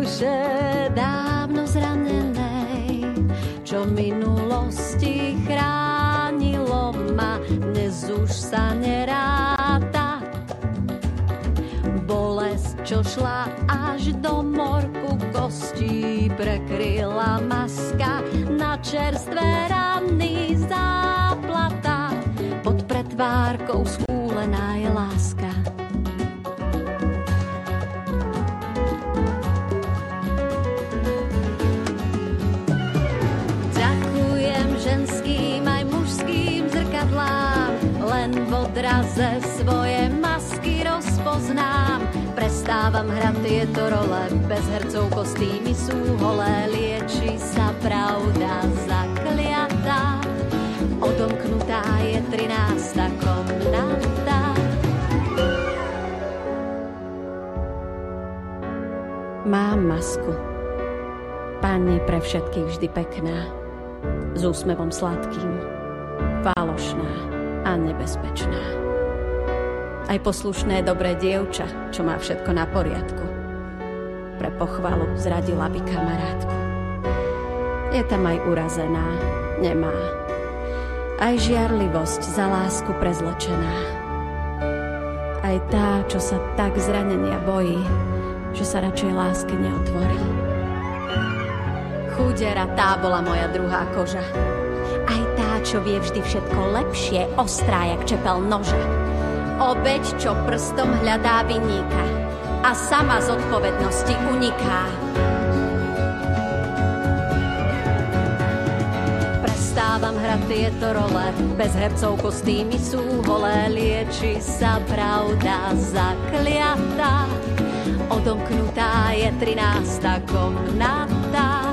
duše dávno zranenej, čo v minulosti chránilo ma, dnes už sa neráta. Bolesť, čo šla až do morku kostí, prekryla maska, na čerstvé rany záplata, pod pretvárkou skúlená je láska. Len v odraze svoje masky rozpoznám. Prestávam hrať tieto role, bez hercov kostýmy sú holé. Lieči sa pravda zakliatá, odomknutá je 13. komnata. Mám masku, Pane pre všetkých vždy pekná, s úsmevom sladkým, falošná a nebezpečná. Aj poslušné dobré dievča, čo má všetko na poriadku, pre pochvalu zradila by kamarátku. Je tam aj urazená, nemá, aj žiarlivosť za lásku prezlečená. Aj tá, čo sa tak zranenia bojí, že sa radšej láske neotvorí. Chudera, tá bola moja druhá koža. Aj tá, čo vie vždy všetko lepšie, ostrá jak čepel noža. Obeť, čo prstom hľadá vinníka a sama z odpovednosti uniká. Prestávam hrať tieto role, bez hercov kostýmy sú holé. Lieči sa pravda zakliatá, odomknutá je 13. komnata.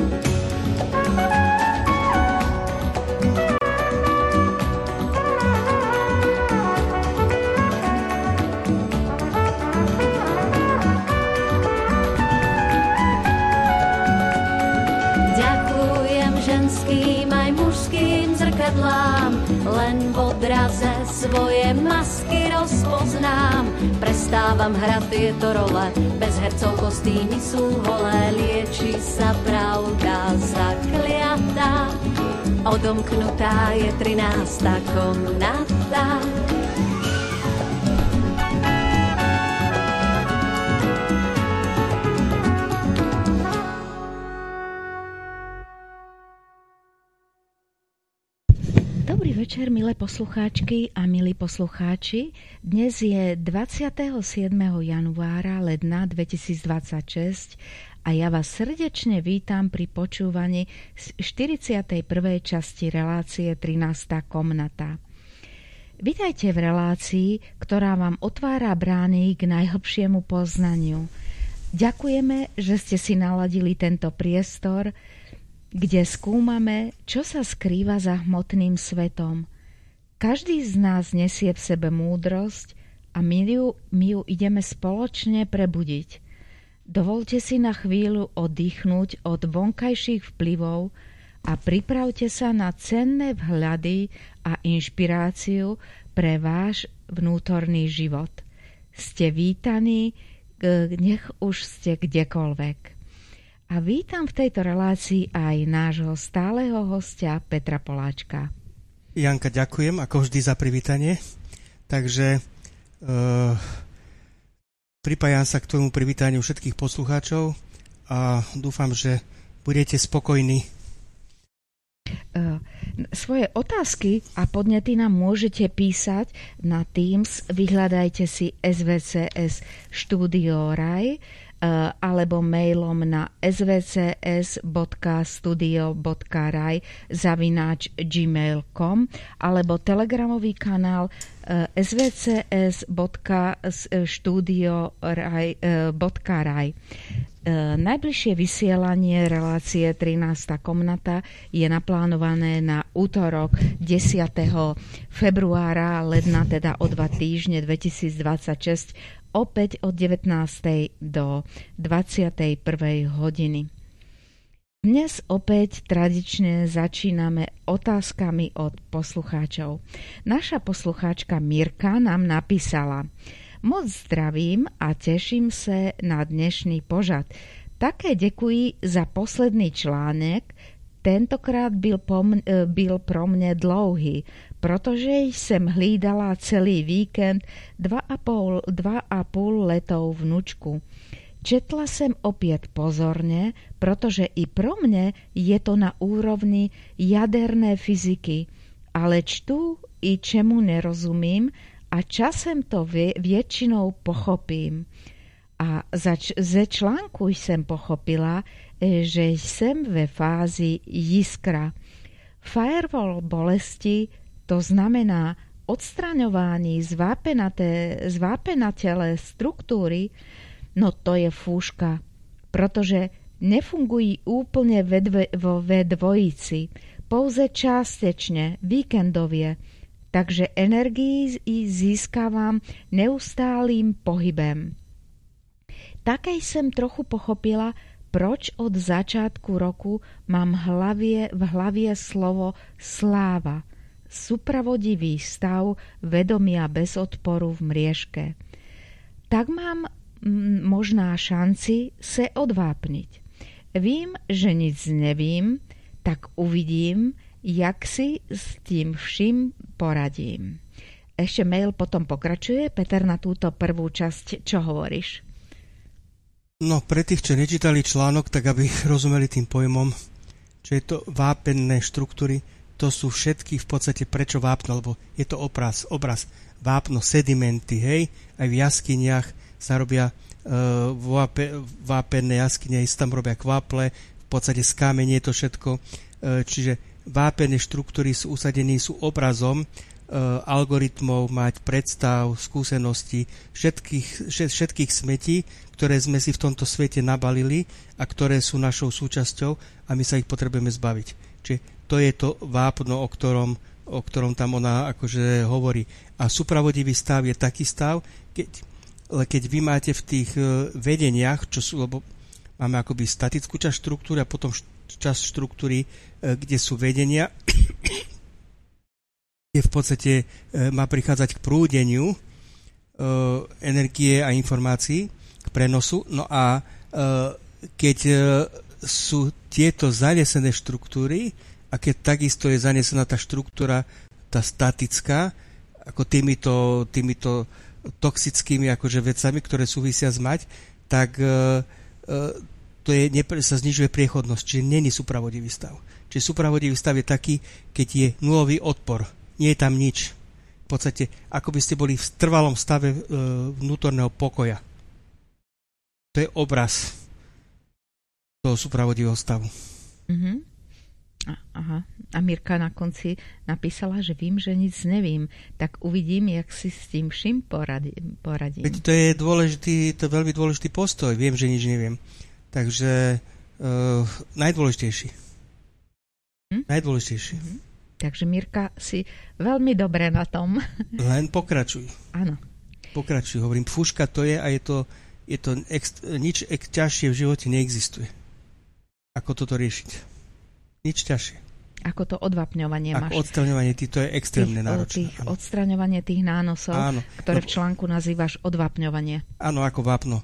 Len v odraze svoje masky rozpoznám. Prestávam hrať tieto role, bez hercov kostýmy sú holé. Lieči sa pravda zakliatá, odomknutá je 13. komnata. Večer, milé poslucháčky a milí poslucháči. Dnes je 27. januára ledna 2026 a ja vás srdečne vítam pri počúvaní 41. časti relácie 13. komnata. Vitajte v relácii, ktorá vám otvára brány k najhlbšiemu poznaniu. Ďakujeme, že ste si naladili tento priestor, kde skúmame, čo sa skrýva za hmotným svetom. Každý z nás nesie v sebe múdrosť a my ju ideme spoločne prebudiť. Dovolte si na chvíľu oddychnúť od vonkajších vplyvov a pripravte sa na cenné vhľady a inšpiráciu pre váš vnútorný život. Ste vítaní, nech už ste kdekoľvek. A vítam v tejto relácii aj nášho stáleho hostia Petra Poláčka. Janka, ďakujem ako vždy za privítanie. Takže pripájam sa k tomu privítaniu všetkých poslucháčov a dúfam, že budete spokojní. Svoje otázky a podnety nám môžete písať na Teams. Vyhľadajte si SVCS Studio Raj alebo mailom na svcs.studio.raj@gmail.com alebo telegramový kanál svcs.studio.raj. Najbližšie vysielanie relácie 13. komnata je naplánované na útorok 10. februára ledna, teda o 2 týždne 2026, opäť od 19. do 21. hodiny. Dnes opäť tradične začíname otázkami od poslucháčov. Naša poslucháčka Mirka nám napísala: Moc zdravím a teším sa na dnešný pořad. Také děkuji za posledný článek. Tentokrát byl pro mě dlouhý, protože jsem hlídala celý víkend 2,5 letou vnučku. Četla jsem opět pozorně, protože i pro mě je to na úrovni jaderné fyziky, ale čtu i čemu nerozumím a časem to většinou pochopím. A ze článku jsem pochopila, že jsem ve fázi jiskra. Firewall bolesti, to znamená odstraňování zvápenatělé struktury, no to je fúška, protože nefungují úplně ve dvojici, pouze částečně, víkendově, takže energii získávám neustálým pohybem. Také jsem trochu pochopila, proč od začátku roku mám v hlavě slovo sláva, supravodivý stav vedomia bez odporu v mriežke. Tak mám možná šanci se odvápniť. Vím, že nic nevím, tak uvidím, jak si s tím vším poradím. Ešte mail potom pokračuje. Peter, na túto prvú časť, čo hovoríš? No, pre tých, čo nečítali článok, tak aby rozumeli tým pojmom, čo je to vápenné štruktúry, to sú všetky v podstate prečo vápno, lebo je to obraz vápno, sedimenty, hej, aj v jaskyniach sa robia vápenné jaskyne, sa tam robia kvaple, v podstate z kamene je to všetko, čiže vápenné štruktúry sú usadení, sú obrazom algoritmov, mať predstav, skúsenosti, všetkých smetí, ktoré sme si v tomto svete nabalili a ktoré sú našou súčasťou a my sa ich potrebujeme zbaviť. Čiže to je to vápno, o ktorom tam ona akože hovorí. A supravodivý stav je taký stav, keď vy máte v tých vedeniach, čo sú, lebo máme akoby statickú časť štruktúry a potom časť štruktúry, kde sú vedenia, kde v podstate má prichádzať k prúdeniu energie a informácií, k prenosu. No a keď sú tieto zanesené štruktúry a keď takisto je zanesená tá štruktúra, tá statická, ako týmito toxickými akože vecami, ktoré súvisia s mať, tak to je, sa znižuje priechodnosť, čiže není supravodivý stav. Čiže supravodivý stav je taký, keď je nulový odpor. Nie je tam nič. V podstate, ako by ste boli v trvalom stave vnútorného pokoja. To je obraz toho supravodivého stavu. Mm-hmm. Aha. A Mirka na konci napísala, že vím, že nic nevím. Tak uvidím, jak si s tím vším poradím. To je veľmi dôležitý postoj. Viem, že nič neviem. Takže najdôležitejší. Najdôležitejší. Mm-hmm. Takže Mirka, si veľmi dobre na tom. Len pokračuj. Áno. Pokračuj. Hovorím, fúška to je a nič ťažšie v živote neexistuje. Ako toto riešiť? Nič ťažšie. Ako to odvapňovanie máš. Ako odstraňovanie, to je extrémne náročné. Odstraňovanie tých nánosov, áno, ktoré v článku nazývaš odvapňovanie. Áno, ako vápno.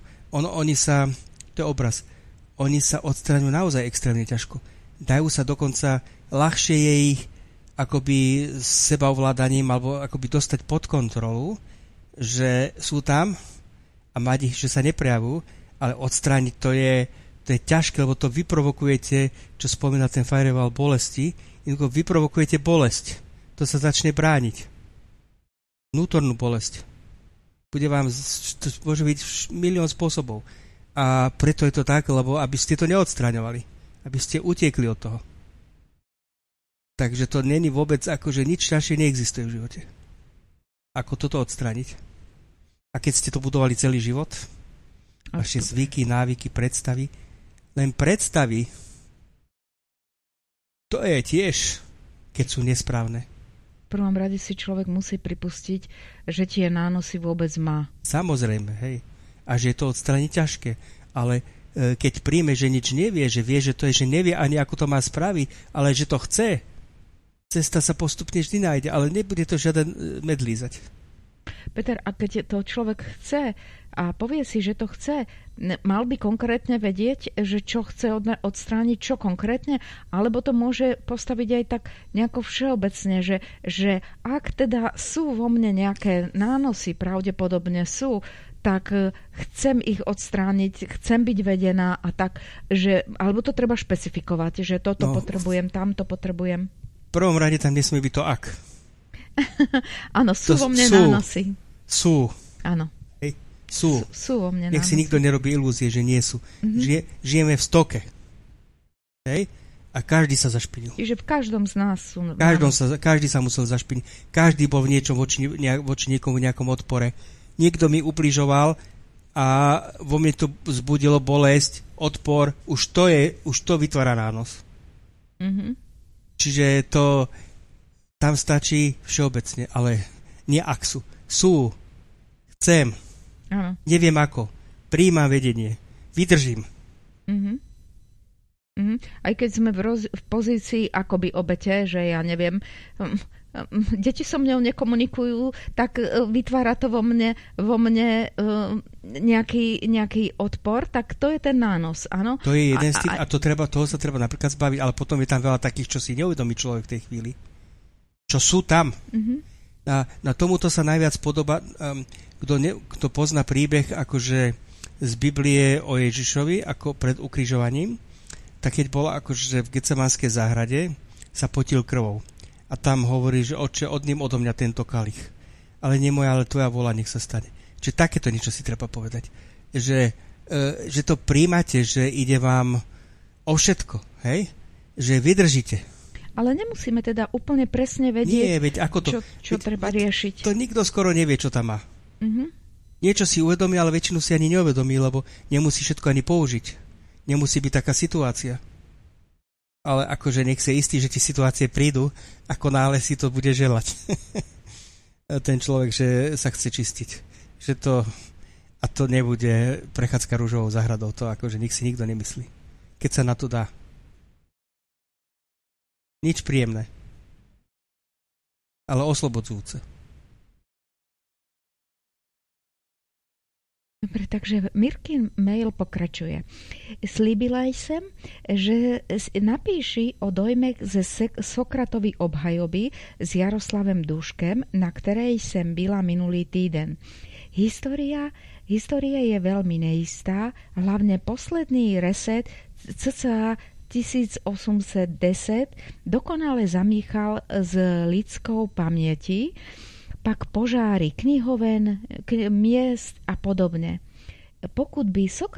To je obraz. Oni sa odstraňujú naozaj extrémne ťažko. Dajú sa dokonca, ľahšie je ich akoby sebaovládaním alebo akoby dostať pod kontrolu, že sú tam a mať ich, že sa neprejavujú, ale odstrániť to je ťažké, lebo to vyprovokujete, čo spomína ten firewall bolesti, vyprovokujete bolesť. To sa začne brániť. Vnútornú bolesť. To môže byť milión spôsobov. A preto je to tak, lebo aby ste to neodstraňovali. Aby ste utiekli od toho. Takže to není vôbec, akože nič ťažšie neexistuje v živote. Ako toto odstrániť. A keď ste to budovali celý život, vaše zvyky, návyky, predstavy, len predstavy, to je tiež, keď sú nesprávne. V prvom rade si človek musí pripustiť, že tie nánosy vôbec má. Samozrejme, hej. A že je to odstrániť ťažké. Ale keď príjme, že nič nevie, že vie, že to je, že nevie ani ako to má spraviť, ale že to chce, cesta sa postupne vždy nájde, ale nebude to žiaden medlízať. Peter, a keď to človek chce a povie si, že to chce, Mal by konkrétne vedieť, že čo chce odstrániť, čo konkrétne, alebo to môže postaviť aj tak nejako všeobecne, že ak teda sú vo mne nejaké nánosy, pravdepodobne sú, tak chcem ich odstrániť, chcem byť vedená a tak, že, alebo to treba špecifikovať, že toto potrebujem, tamto potrebujem. V prvom rade tam nesmie byť to ak. Áno, sú vo mne nánosy. Sú. Áno. Sú vo mne Nech nánosy. si nikto nerobí ilúzie, že nie sú. Žijeme v stoke. Hej? A každý sa zašpinil. Čiže v každom z nás sú... Každý sa musel zašpiniť. Každý bol v niečom voči niekomu v nejakom odpore. Niekto mi ubližoval a vo mne to vzbudilo bolesť, odpor. Už to vytvára nános. Čiže to tam stačí všeobecne, ale nie ak sú. Sú. Chcem. Áno. Neviem ako. Prijímam vedenie. Vydržím. Aj keď sme v pozícii akoby obete, že ja neviem, deti so mnou nekomunikujú, tak vytvára to vo mne nejaký odpor, tak to je ten nános, áno? To je jeden z tých, a toho sa treba napríklad zbaviť, ale potom je tam veľa takých, čo si neuvedomí človek v tej chvíli. Čo sú tam. Na tomuto sa najviac podobá, kto pozná príbeh akože z Biblie o Ježišovi, ako pred ukrižovaním, tak keď bol akože v Getsemanskej záhrade, sa potil krvou. A tam hovorí, že Otče, odním odo mňa tento kalich. Ale nie moja, ale tvoja vôľa, nech sa stane. Čiže takéto niečo si treba povedať. Že to príjmate, že ide vám o všetko, hej? Že vydržíte. Ale nemusíme teda úplne presne vedieť, nie, veď ako to, čo treba riešiť. To nikto skoro nevie, čo tam má. Niečo si uvedomí, ale väčšinu si ani neuvedomí, lebo nemusí všetko ani použiť. Nemusí byť taká situácia. Ale akože nech sa istý, že tie situácie prídu, ako náhle si to bude želať. Ten človek, že sa chce čistiť. Že to, a to nebude prechádzka ružovou záhradou, to akože nech si nikto nemyslí. Keď sa na to dá. Nič príjemné. Ale oslobodzujúce. Dobre, takže Mirkin mail pokračuje. Slíbila jsem, že napíši o dojmech ze Sokratovy obhajoby s Jaroslavem Duškem, na které jsem byla minulý týden. História je veľmi neistá, hlavne posledný reset cca 1810 dokonale zamíchal s lidskou pamětí, pak požáry knihoven, miest a podobne. Pokud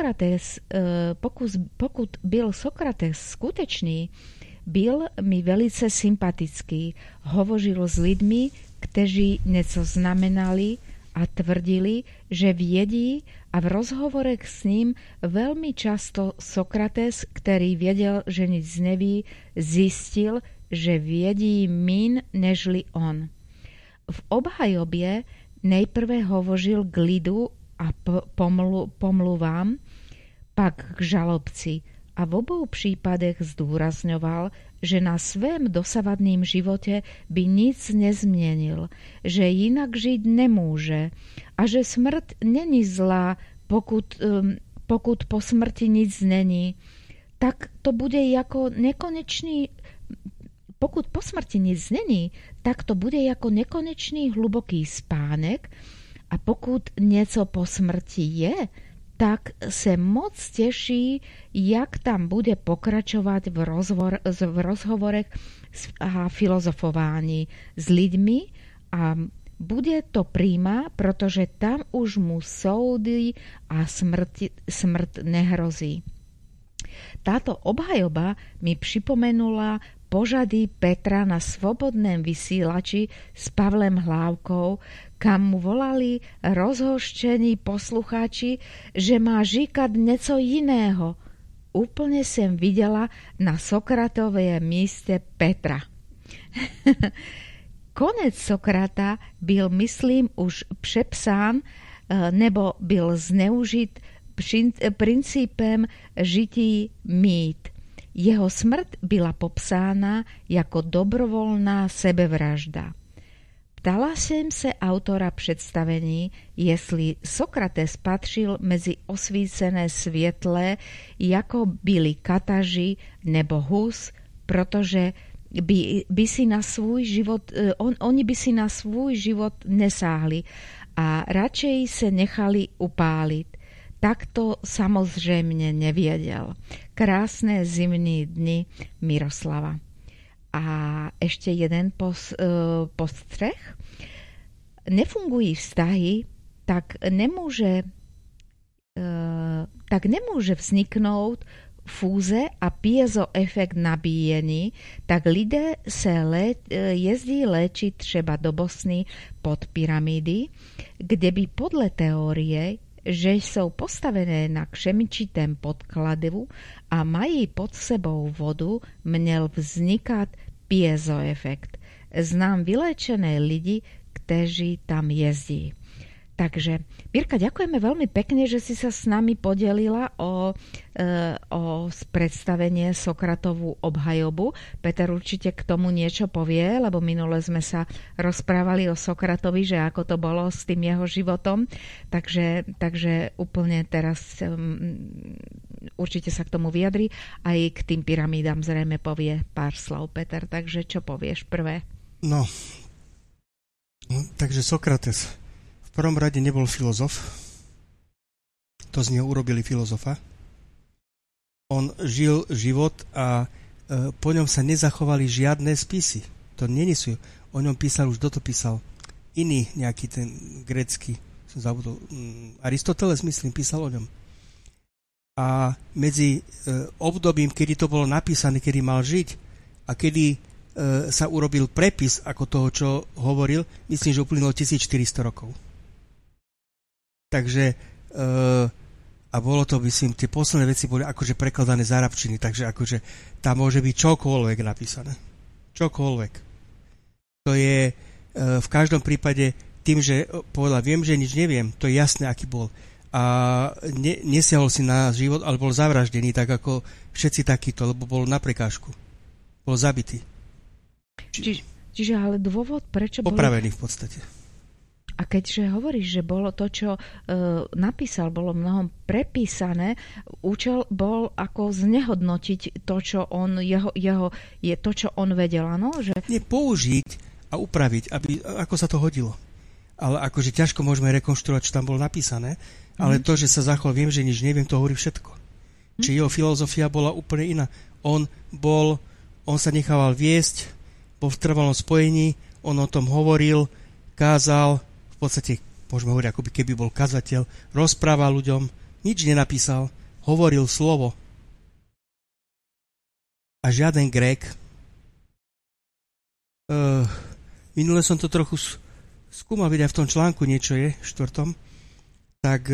byl Sokrates skutečný, byl mi velice sympatický. Hovořil s lidmi, kteří něco znamenali a tvrdili, že vědí, a v rozhovorech s ním veľmi často Sokrates, který věděl, že nic neví, zistil, že vědí míň nežli on. V obhajobě nejprve hovořil k lidu a pomluvám, pak k žalobci a v obou případech zdůrazňoval, že na svém dosavadným životě by nic nezměnil, že jinak žít nemůže a že smrt není zlá, pokud po smrti nic není, tak to bude jako nekonečný. Pokud po smrti nic není, tak to bude jako nekonečný hluboký spánek, a pokud něco po smrti je, tak se moc těší, jak tam bude pokračovat v rozhovorech a filozofování s lidmi, a bude to príma, protože tam už mu soudy a smrt nehrozí. Táto obhajoba mi připomenula požady Petra na Svobodném vysílači s Pavlem Hlávkou, kam mu volali rozhoštění posluchači, že má říkat něco jiného. Úplně jsem viděla na Sokratově místě Petra. Konec Sokrata byl, myslím, už přepsán nebo byl zneužit princípem žití mít. Jeho smrt byla popsána jako dobrovolná sebevražda. Ptala jsem se autora představení, jestli Sokrates patřil mezi osvícené světlé, jako byli Kataži nebo Hus, protože by si na svůj život, oni by si na svůj život nesáhli a radšej se nechali upálit. Tak to samozřejmě nevěděl. Krásné zimní dny, Miroslava. A ešte jeden postřeh. Nefungují vztahy, tak nemůže vzniknout fúze a piezoefekt nabíjení, tak lidé se jezdí léčit třeba do Bosny pod pyramidy, kde by podle teorie, že jsou postavené na křemičitém podkladu a mají pod sebou vodu, měl vznikat piezoefekt. Znám vyléčené lidi, kteří tam jezdí. Takže, Mirka, ďakujeme veľmi pekne, že si sa s nami podelila o predstavenie Sokratovú obhajobu. Peter určite k tomu niečo povie, lebo minule sme sa rozprávali o Sokratovi, že ako to bolo s tým jeho životom. Takže úplne teraz určite sa k tomu vyjadri. Aj k tým pyramídám zrejme povie pár slov, Peter. Takže čo povieš prvé? No, takže Sokrates v prvom rade nebol filozof. To z neho urobili filozofa. On žil život a po ňom sa nezachovali žiadne spisy. To nie sú. O ňom písal, už kto to písal? Iný nejaký ten grécky, som zabudol. Aristoteles, myslím, písal o ňom. A medzi obdobím, kedy to bolo napísané, kedy mal žiť a kedy sa urobil prepis ako toho, čo hovoril, myslím, že uplynulo 1400 rokov. Takže a bolo to, myslím, tie posledné veci boli akože prekladané z arabčiny, takže akože tam môže byť čokoľvek napísané. Čokoľvek. To je v každom prípade tým, že povedal, viem, že nič neviem, to je jasné, aký bol. A nesiahol si na život, ale bol zavraždený, tak ako všetci takíto, lebo bol na prekážku. Bol zabitý. Čiže ale dôvod, prečo bol... Popravený v podstate. A keďže hovoríš, že bolo to, čo napísal, bolo mnohom prepísané, účel bol ako znehodnotiť to, čo on, je to, čo on vedel, áno? Že... Nie, použiť a upraviť, ako sa to hodilo. Ale akože ťažko môžeme rekonštruovať, čo tam bolo napísané, ale to, že sa zachoval, viem, že nič neviem, to hovorí všetko. Či jeho filozofia bola úplne iná. On sa nechával viesť, bol v trvalom spojení, on o tom hovoril, kázal, v podstate, môžeme hovoriť, ako keby bol kazateľ, rozprával ľuďom, nič nenapísal, hovoril slovo. A žiaden Grék. Minule som to trochu skúmal, vidieť, v tom článku niečo je, 4. Tak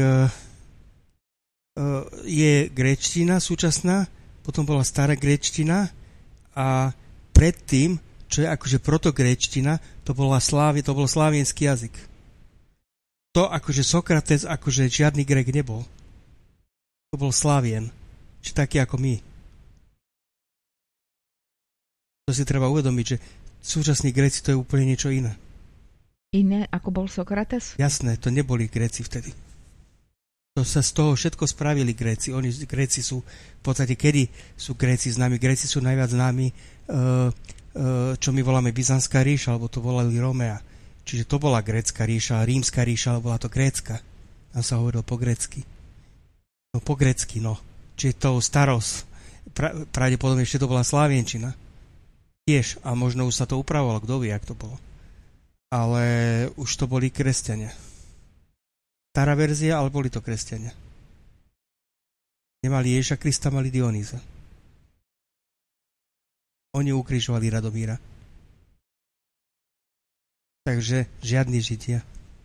je gréčtina súčasná, potom bola stará gréčtina a predtým, čo je akože protogréčtina, to bol slávienský jazyk. To akože Sokrates, akože žiadny Grék nebol. To bol Slávien. Či taký ako my. To si treba uvedomiť, že súčasní Gréci to je úplne niečo iné. Iné ako bol Sokrates? Jasné, to neboli Gréci vtedy. To sa z toho všetko spravili Gréci. Gréci sú, v podstate, kedy sú Gréci známi? Gréci sú najviac známi, čo my voláme Byzantská ríša, alebo to volali Rómea. Čiže to bola grécka ríša, rímska ríša, ale bola to grécka. Tam sa hovorilo po grécky. No po grécky, no. Čiže to staros, pravdepodobne ešte to bola slávienčina. Tiež, a možno už sa to upravovalo, kto vie, jak to bolo. Ale už to boli kresťania. Stará verzia, ale boli to kresťania. Nemali Ježiša Krista, mali Dionýza. Oni ukrižovali Radomíra. Takže žiadni Židia.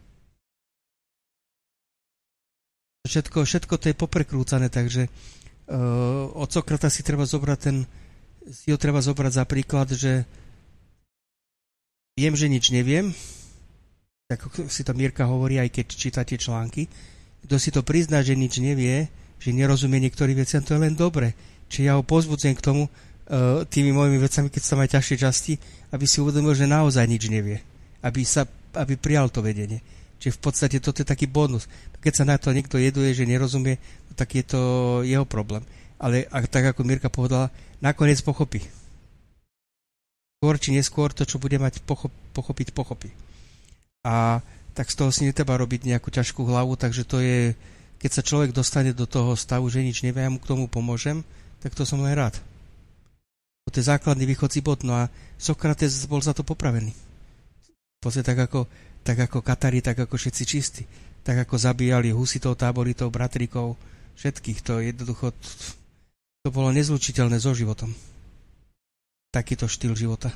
Všetko to je poprekrúcané, takže od Sokrata si ho treba zobrať za príklad, že viem, že nič neviem, ako si to Mirka hovorí, aj keď čítate články. Kto si to prizná, že nič nevie, že nerozumie niektorým veciam, to je len dobre. Čiže ja ho pozbudzujem k tomu tými mojimi vecami, keď sa majú ťažšie časti, aby si uvedomil, že naozaj nič nevie. aby prijal to vedenie. Čiže v podstate toto je taký bonus. Keď sa na to niekto jeduje, že nerozumie, tak je to jeho problém. Ale tak ako Mirka povedala, nakoniec pochopí. Skôr či neskôr to, čo bude mať pochopiť, pochopí. A tak z toho si netreba robiť nejakú ťažkú hlavu, takže to je, keď sa človek dostane do toho stavu, že nič nevie, ja mu k tomu pomôžem, tak to som len rád. To je základný východcí bod, no a Sokrates bol za to popravený. V podstate tak ako Katari, tak ako všetci čistí, tak ako zabíjali husitov, táboritov, bratrikov, všetkých, to jednoducho to bolo nezlučiteľné so životom. Takýto štýl života.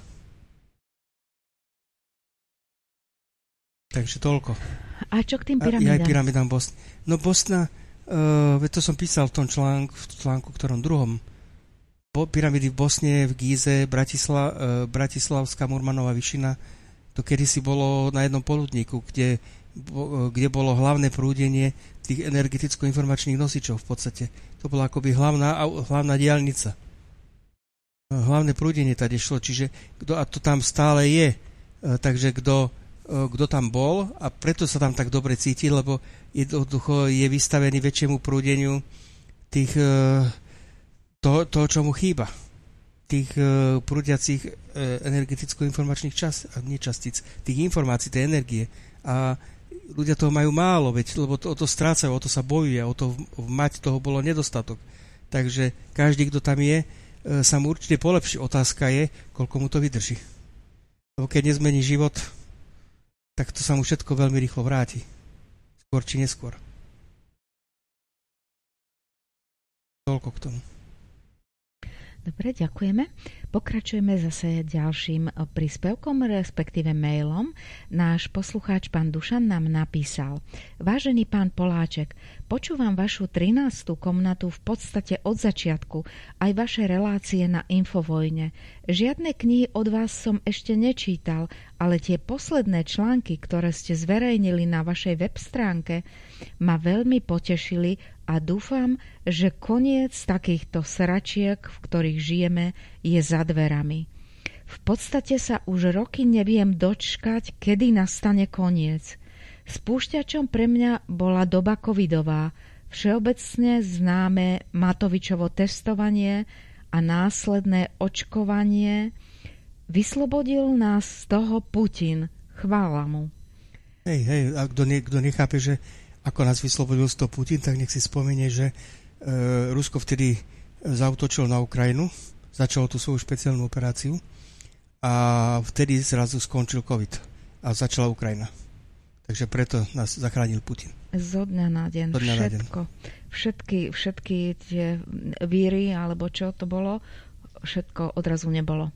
Takže toľko. A čo k tým pyramidám? Aj pyramidám Bosny. No Bosna, to som písal v tom článku ktorom druhom. Pyramidy v Bosne, v Gíze, Bratislavská Murmanová vyšina, to kedysi bolo na jednom poludníku, kde bolo hlavné prúdenie tých energeticko-informačných nosičov v podstate. To bola akoby hlavná diaľnica. Hlavné prúdenie tady šlo, čiže a to tam stále je. Takže kto tam bol a preto sa tam tak dobre cíti, lebo jednoducho je vystavený väčšiemu prúdeniu toho, čo mu chýba. Tých prúdiacich energeticko-informačných častíc, tých informácií, tej energie. A ľudia toho majú málo, lebo o to strácajú, o to sa bojujú a o to mať toho bolo nedostatok. Takže každý, kto tam je, sa mu určite polepší. Otázka je, koľko mu to vydrží. Lebo keď nezmení život, tak to sa mu všetko veľmi rýchlo vráti. Skôr či neskôr. Toľko k tomu. Dobre, ďakujeme. Pokračujeme zase ďalším príspevkom, respektíve mailom. Náš poslucháč pán Dušan nám napísal: Vážený pán Poláček, počúvam vašu 13. komnatu v podstate od začiatku, aj vaše relácie na Infovojne. Žiadne knihy od vás som ešte nečítal, ale tie posledné články, ktoré ste zverejnili na vašej web stránke, ma veľmi potešili a dúfam, že koniec takýchto sračiek, v ktorých žijeme, je za dverami. V podstate sa už roky neviem dočkať, kedy nastane koniec. Spúšťačom pre mňa bola doba covidová, všeobecne známe Matovičovo testovanie a následné očkovanie. Vyslobodil nás z toho Putin. Chvála mu. Hej, a kto nechápe, že ako nás vyslobodil z toho Putin, tak nech si spomenie, že Rusko vtedy zaútočilo na Ukrajinu, začalo tú svoju špeciálnu operáciu a vtedy zrazu skončil COVID a začala Ukrajina. Takže preto nás zachránil Putin. Zo dňa na deň. Všetko. Všetky tie víry, alebo čo to bolo, všetko odrazu nebolo.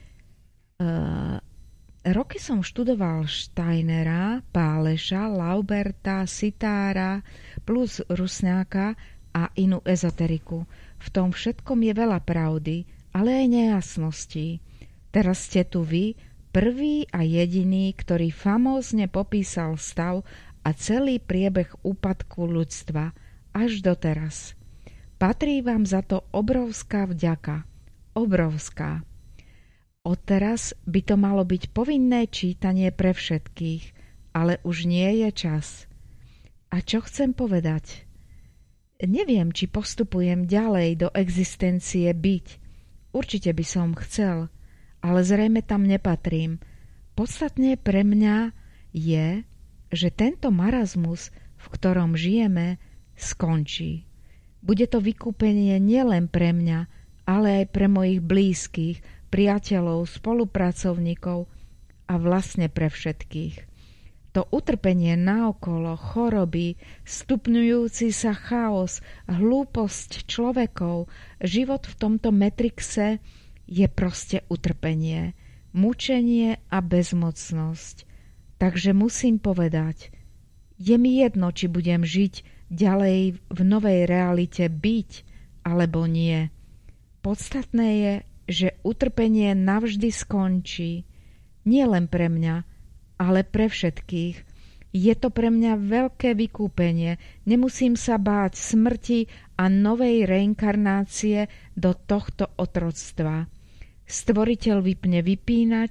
Roky som študoval Steinera, Páleša, Lauberta, Sitára plus Rusňáka a inú ezoteriku. V tom všetkom je veľa pravdy, ale aj nejasností. Teraz ste tu vy, prvý a jediný, ktorý famózne popísal stav a celý priebeh úpadku ľudstva až doteraz. Patrí vám za to obrovská vďaka. Obrovská. Odteraz by to malo byť povinné čítanie pre všetkých, ale už nie je čas. A čo chcem povedať? Neviem, či postupujem ďalej do existencie byť. Určite by som chcel, ale zrejme tam nepatrím. Podstatné pre mňa je, že tento marazmus, v ktorom žijeme, skončí. Bude to vykúpenie nielen pre mňa, ale aj pre mojich blízkych, priateľov, spolupracovníkov a vlastne pre všetkých. To utrpenie naokolo, choroby, stupňujúci sa chaos, hlúposť človekov, život v tomto metrixe je proste utrpenie, mučenie a bezmocnosť. Takže musím povedať, je mi jedno, či budem žiť ďalej v novej realite byť, alebo nie. Podstatné je, že utrpenie navždy skončí. Nie len pre mňa, ale pre všetkých. Je to pre mňa veľké vykúpenie. Nemusím sa báť smrti a novej reinkarnácie do tohto otroctva. Stvoriteľ vypne vypínač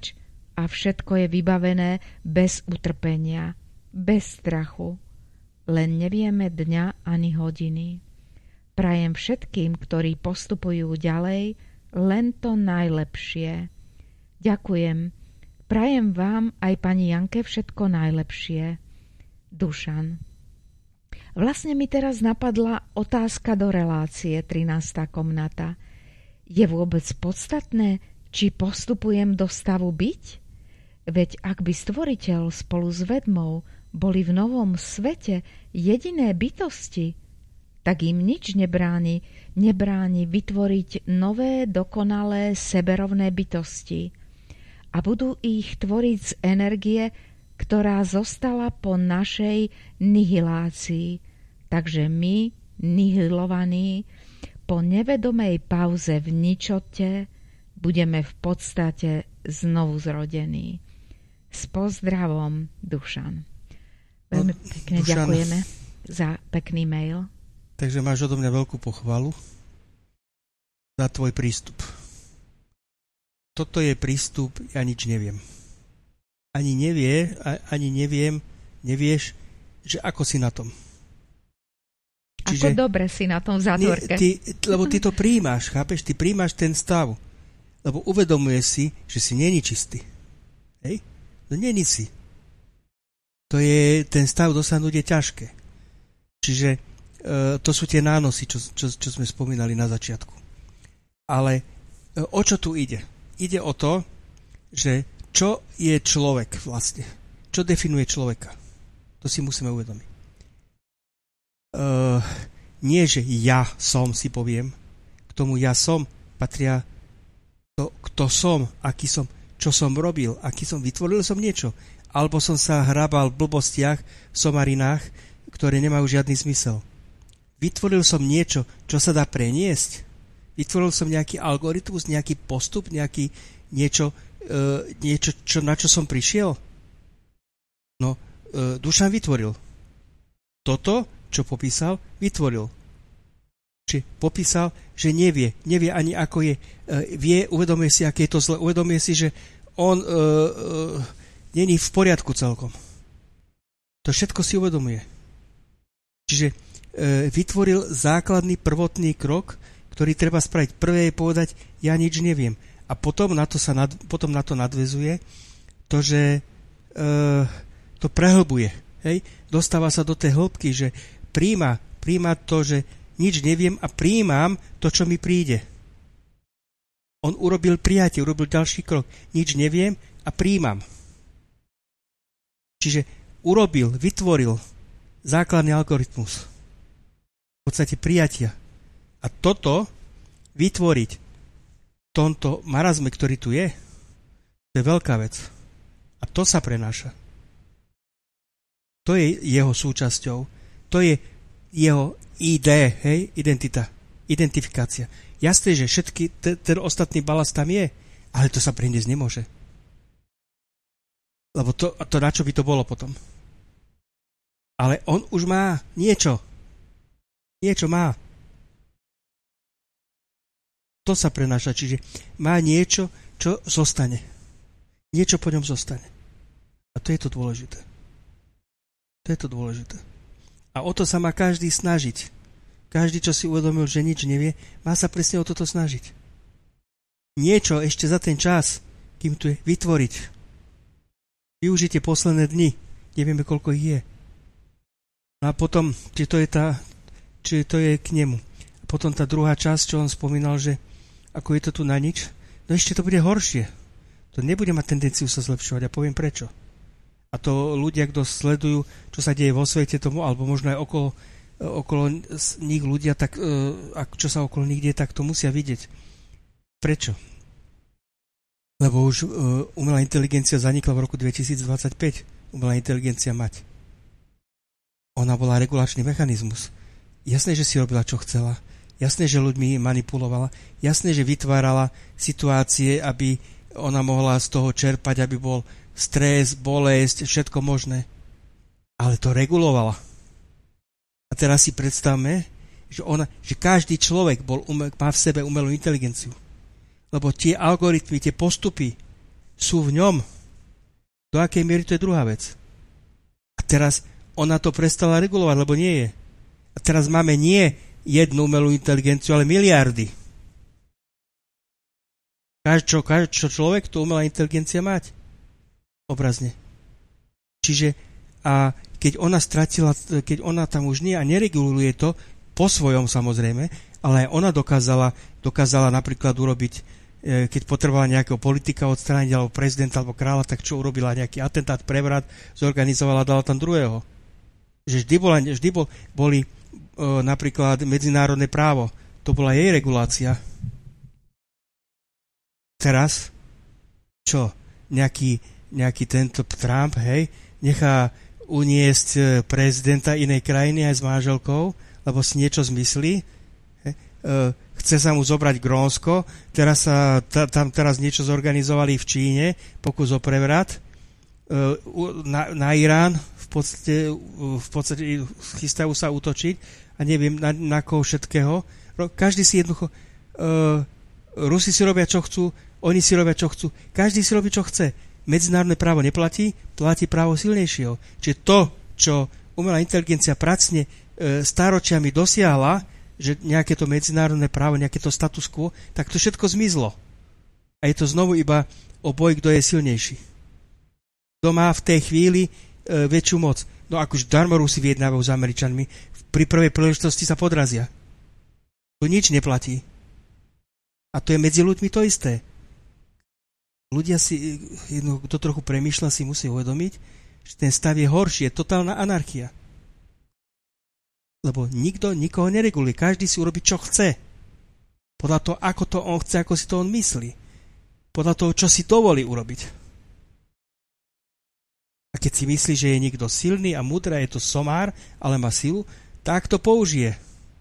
a všetko je vybavené bez utrpenia, bez strachu. Len nevieme dňa ani hodiny. Prajem všetkým, ktorí postupujú ďalej, len to najlepšie. Ďakujem. Prajem vám aj pani Janke všetko najlepšie. Dušan. Vlastne mi teraz napadla otázka do relácie 13. komnata. Je vôbec podstatné, či postupujem do stavu byť? Veď ak by stvoriteľ spolu s vedmou boli v novom svete jediné bytosti, tak im nič nebráni vytvoriť nové, dokonalé, seberovné bytosti. A budú ich tvoriť z energie, ktorá zostala po našej nihilácii. Takže my, nihilovaní, po nevedomej pauze v ničote, budeme v podstate znovu zrodení. S pozdravom, Dušan. Veľmi pekne Dušan, ďakujeme za pekný mail. Takže máš odo mňa veľkú pochvalu za tvoj prístup. Toto je prístup, ja nič neviem. Ani nevieš, že ako si na tom. Čiže, ako dobre si na tom v zátvorke. Lebo ty to prijímaš, chápeš? Ty prijímaš ten stav. Lebo uvedomuješ si, že si není čistý. Hej? No není si. To je, ten stav dosiahnuť je ťažké. Čiže to sú tie nánosy, čo sme spomínali na začiatku. Ale o čo tu ide? Ide o to, že čo je človek vlastne? Čo definuje človeka? To si musíme uvedomiť. Nie, že ja som, si poviem. K tomu ja som patria to, kto som, aký som, čo som robil, aký som, vytvoril som niečo. Alebo som sa hrabal v blbostiach, v somarinách, ktoré nemajú žiadny zmysel. Vytvoril som niečo, čo sa dá preniesť. Vytvoril som nejaký algoritmus, nejaký postup, niečo, na čo som prišiel. No, Dušan vytvoril. Toto, čo popísal, vytvoril. Či popísal, že nevie ani ako je. Vie, uvedomuje si, aké je to zle, uvedomuje si, že on není v poriadku celkom. To všetko si uvedomuje. Čiže vytvoril základný prvotný krok, ktorý treba spraviť. Prvé je povedať, ja nič neviem. A potom na to nadväzuje to, že to prehlbuje. Hej? Dostáva sa do tej hĺbky, že príjma to, že nič neviem a príjmam to, čo mi príde. On urobil prijatie, urobil ďalší krok. Nič neviem a príjmam. Čiže vytvoril základný algoritmus. V podstate prijatia. A toto vytvoriť v tomto marazme, ktorý tu je, to je veľká vec. A to sa prenáša. To je jeho súčasťou. To je jeho ID, hej, identifikácia. Jasné, že ten ostatný balast tam je, ale to sa preniesť nemôže. Lebo to na čo by to bolo potom? Ale on už má niečo. Niečo má. To sa prenáša, čiže má niečo, čo zostane. Niečo po ňom zostane. A to je to dôležité. To je to dôležité. A o to sa má každý snažiť. Každý, čo si uvedomil, že nič nevie, má sa presne o toto snažiť. Niečo ešte za ten čas, kým tu je, vytvoriť. Využite posledné dni. Nevieme, koľko ich je. No a potom, či to je k nemu. A potom tá druhá časť, čo on spomínal, že ako je to tu na nič, no ešte to bude horšie. To nebude mať tendenciu sa zlepšovať a poviem prečo. A to ľudia, kto sledujú, čo sa deje vo svete tomu, alebo možno aj okolo nich ľudia, tak čo sa okolo nich deje, tak to musia vidieť. Prečo? Lebo už umelá inteligencia zanikla v roku 2025. Umelá inteligencia mať. Ona bola regulačný mechanizmus. Jasné, že si robila, čo chcela. Jasné, že ľuďmi manipulovala. Jasné, že vytvárala situácie, aby ona mohla z toho čerpať, aby bol stres, bolesť, všetko možné. Ale to regulovala. A teraz si predstavme, že každý človek má v sebe umelú inteligenciu. Lebo tie algoritmy, tie postupy sú v ňom. Do akej miery to je druhá vec. A teraz ona to prestala regulovať, lebo nie je. A teraz máme nie jednu umelú inteligenciu, ale miliardy. Čo človek, to umelá inteligencia mať. Obrazne. Čiže a keď ona tam už nie a nereguluje to, po svojom samozrejme, ale aj ona dokázala napríklad urobiť, keď potrebovala nejakého politika odstrániť, alebo prezidenta, alebo kráľa, tak čo urobila, nejaký atentát, prevrat, zorganizovala, dala tam druhého. Že vždy boli napríklad medzinárodné právo. To bola jej regulácia. Teraz čo? Nejaký tento Trump, hej, nechá uniesť prezidenta inej krajiny aj s manželkou, lebo si niečo zmyslí. Chce sa mu zobrať Grónsko, tam teraz niečo zorganizovali v Číne, pokus o prevrat, na Irán v podstate chystajú sa útočiť a neviem na koho všetkého. Každý si jednoducho Rusi si robia čo chcú, oni si robia čo chcú, každý si robí čo chce. Medzinárodné právo neplatí, platí právo silnejšieho. Čiže to, čo umelá inteligencia pracne stáročiami dosiahla, že nejaké to medzinárodné právo, nejaké to status quo, tak to všetko zmizlo. A je to znovu iba o boji, kto je silnejší. Kto má v tej chvíli väčšiu moc. No akože darmo Rusi vyjednávajú s Američanmi, pri prvej príležitosti sa podrazia. To nič neplatí. A to je medzi ľuďmi to isté. Ľudia si, kto trochu premýšľa, si musí uvedomiť, že ten stav je horší, je totálna anarchia. Lebo nikto nikoho nereguluje, každý si urobí, čo chce. Podľa toho, ako to on chce, ako si to on myslí. Podľa toho, čo si dovolí urobiť. A keď si myslí, že je niekto silný a múdry, je to somár, ale má silu, tak to použije.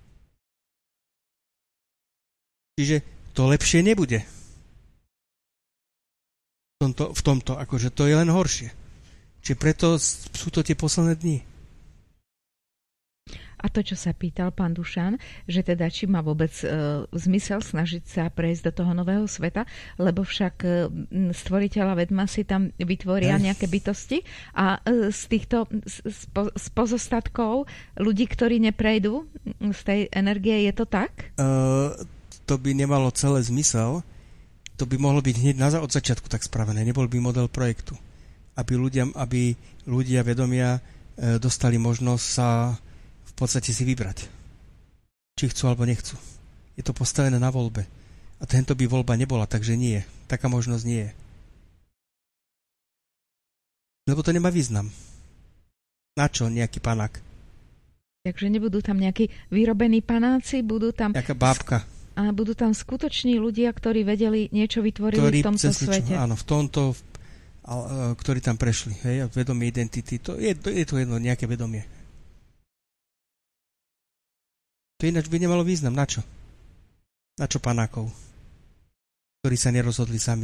Čiže to lepšie nebude. V tomto, akože to je len horšie. Čiže preto sú to tie posledné dni. A to, čo sa pýtal pán Dušan, že teda či má vôbec zmysel snažiť sa prejsť do toho nového sveta, lebo však stvoriteľ a vedma si tam vytvoria nejaké bytosti a z týchto z pozostatkov ľudí, ktorí neprejdú z tej energie, je to tak? To by nemalo celé zmysel. To by mohlo byť hneď od začiatku tak spravené. Nebol by model projektu. Aby ľudia vedomia dostali možnosť sa v podstate si vybrať. Či chcú, alebo nechcú. Je to postavené na voľbe. A tento by voľba nebola, takže nie. Taká možnosť nie je. Lebo to nemá význam. Na čo nejaký panák? Takže nebudú tam nejakí vyrobení panáci, budú tam... Nejaká bábka. A budú tam skutoční ľudia, ktorí vedeli, niečo vytvorili v tomto svete. Áno, v tomto, ktorí tam prešli. Hej, vedomie identity. Je to jedno, nejaké vedomie. To ináč by nemalo význam. Na čo? Na čo panákov? Ktorí sa nerozhodli sami.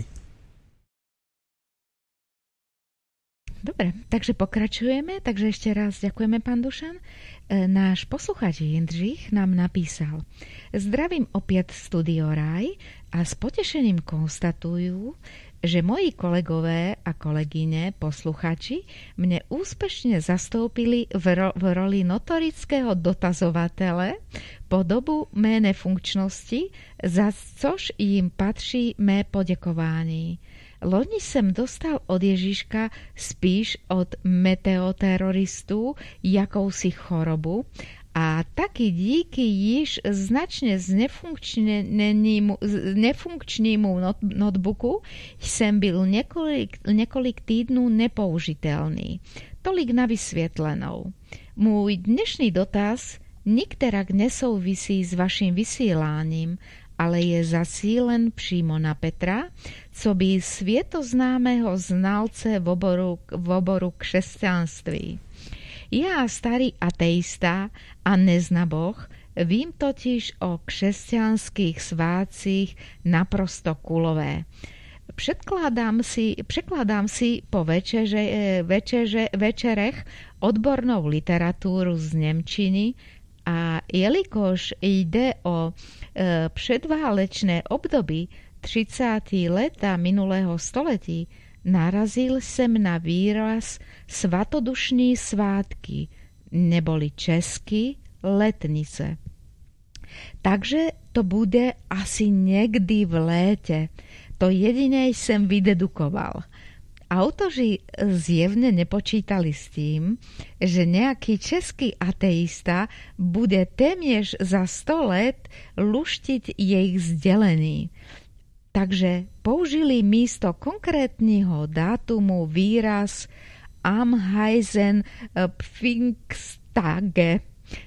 Dobre, takže pokračujeme. Takže ešte raz ďakujeme, pán Dušan. Náš poslucháč Jindřich nám napísal: Zdravím opäť Studio Raj a s potešením konstatujú, že moji kolegové a kolegyne posluchači mne úspešne zastoupili v roli notorického dotazovatele po dobu mé nefunkčnosti, za což jim patří mé poděkování. Loni jsem dostal od Ježíška spíš od meteoteroristů jakousi chorobu a taky díky již značně nefunkčnímu notebooku jsem byl několik týdnů nepoužitelný. Tolik na vysvětlenou. Můj dnešní dotaz nikterak nesouvisí s vaším vysíláním, ale je zacílen přímo na Petra, co by světoznámého znalce v oboru křesťanství. Já, starý ateista a neznaboh, vím totiž o křesťanských svátcích naprosto kulové. Překladám si po večerech odbornou literatúru z němčiny a jelikož jde o předválečné období 30. leta minulého století, narazil jsem na výraz svatodušní svátky, neboli česky letnice. Takže to bude asi někdy v léte. To jediné jsem vydedukoval. Autoři zjevne nepočítali s tým, že nejaký český ateista bude téměř za 100 let luštiť jejich sdelení. Takže použili místo konkrétního dátumu výraz Amheisen Pfingstage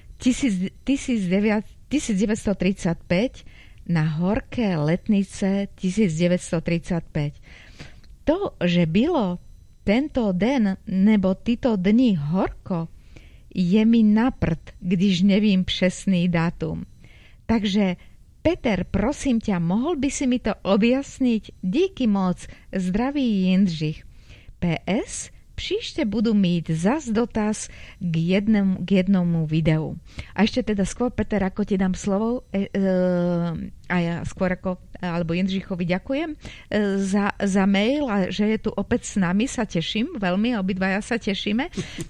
1935 na horké letnice 1935. To, že bylo tento den nebo tyto dny horko, je mi na prd, když nevím přesný dátum. Takže Peter, prosím ťa, mohol by si mi to objasniť? Díky moc, zdraví Jindřich. PS, příště budu mít zas dotaz k jednomu videu. A ešte teda skôr, Peter, ako ti dám slovo, a ja skôr alebo Jindřichovi ďakujem za mail a že je tu opäť s nami, sa teším veľmi, obidvaja sa tešíme.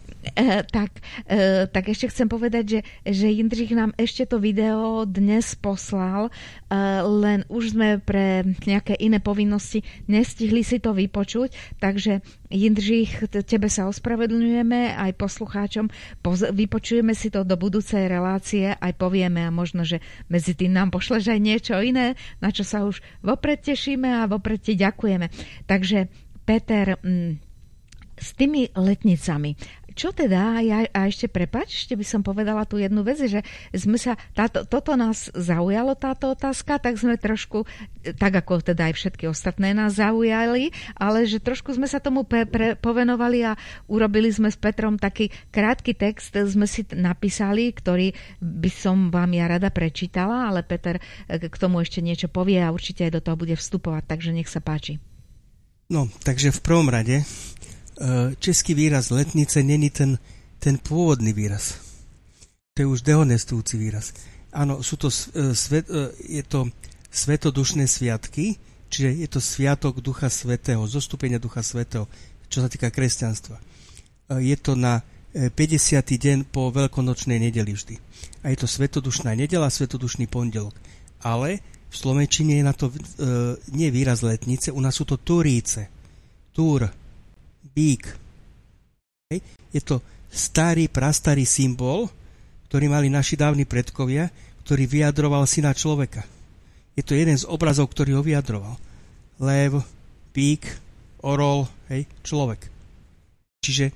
Tak ešte chcem povedať, že Jindřich nám ešte to video dnes poslal, len už sme pre nejaké iné povinnosti nestihli si to vypočuť, takže Jindřich, tebe sa ospravedlňujeme aj poslucháčom, vypočujeme si to do budúcej relácie, aj povieme a možno, že medzi tým nám pošleš aj niečo iné, na čo sa už vopred tešíme a vopred ti ďakujeme. Takže Peter, s tými letnicami, čo teda, a ešte prepáč, ešte by som povedala tú jednu vec, že sme sa, toto nás zaujalo, táto otázka, tak sme trošku, tak ako teda aj všetky ostatné nás zaujali, ale že trošku sme sa tomu povenovali a urobili sme s Petrom taký krátky text, sme si napísali, ktorý by som vám ja rada prečítala, ale Peter k tomu ešte niečo povie a určite aj do toho bude vstupovať, takže nech sa páči. No, takže v prvom rade český výraz letnice není ten pôvodný výraz. To je už dehonestujúci výraz. Áno, sú to je to svetodušné sviatky, čiže je to sviatok Ducha Svätého, zostúpenia Ducha Svätého, čo sa týka kresťanstva. Je to na 50. deň po veľkonočnej nedeli vždy. A je to svetodušná nedela, svetodušný pondelok. Ale v slovenčine je na to nie výraz letnice, u nás sú to turíce. Túr, bík. Je to prastarý symbol, ktorý mali naši dávni predkovia, ktorý vyjadroval syna človeka. Je to jeden z obrazov, ktorý ho vyjadroval. Lev, bík, orol, človek. Čiže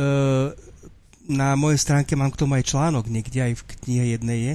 na mojej stránke mám k tomu aj článok, niekde aj v knihe jednej je.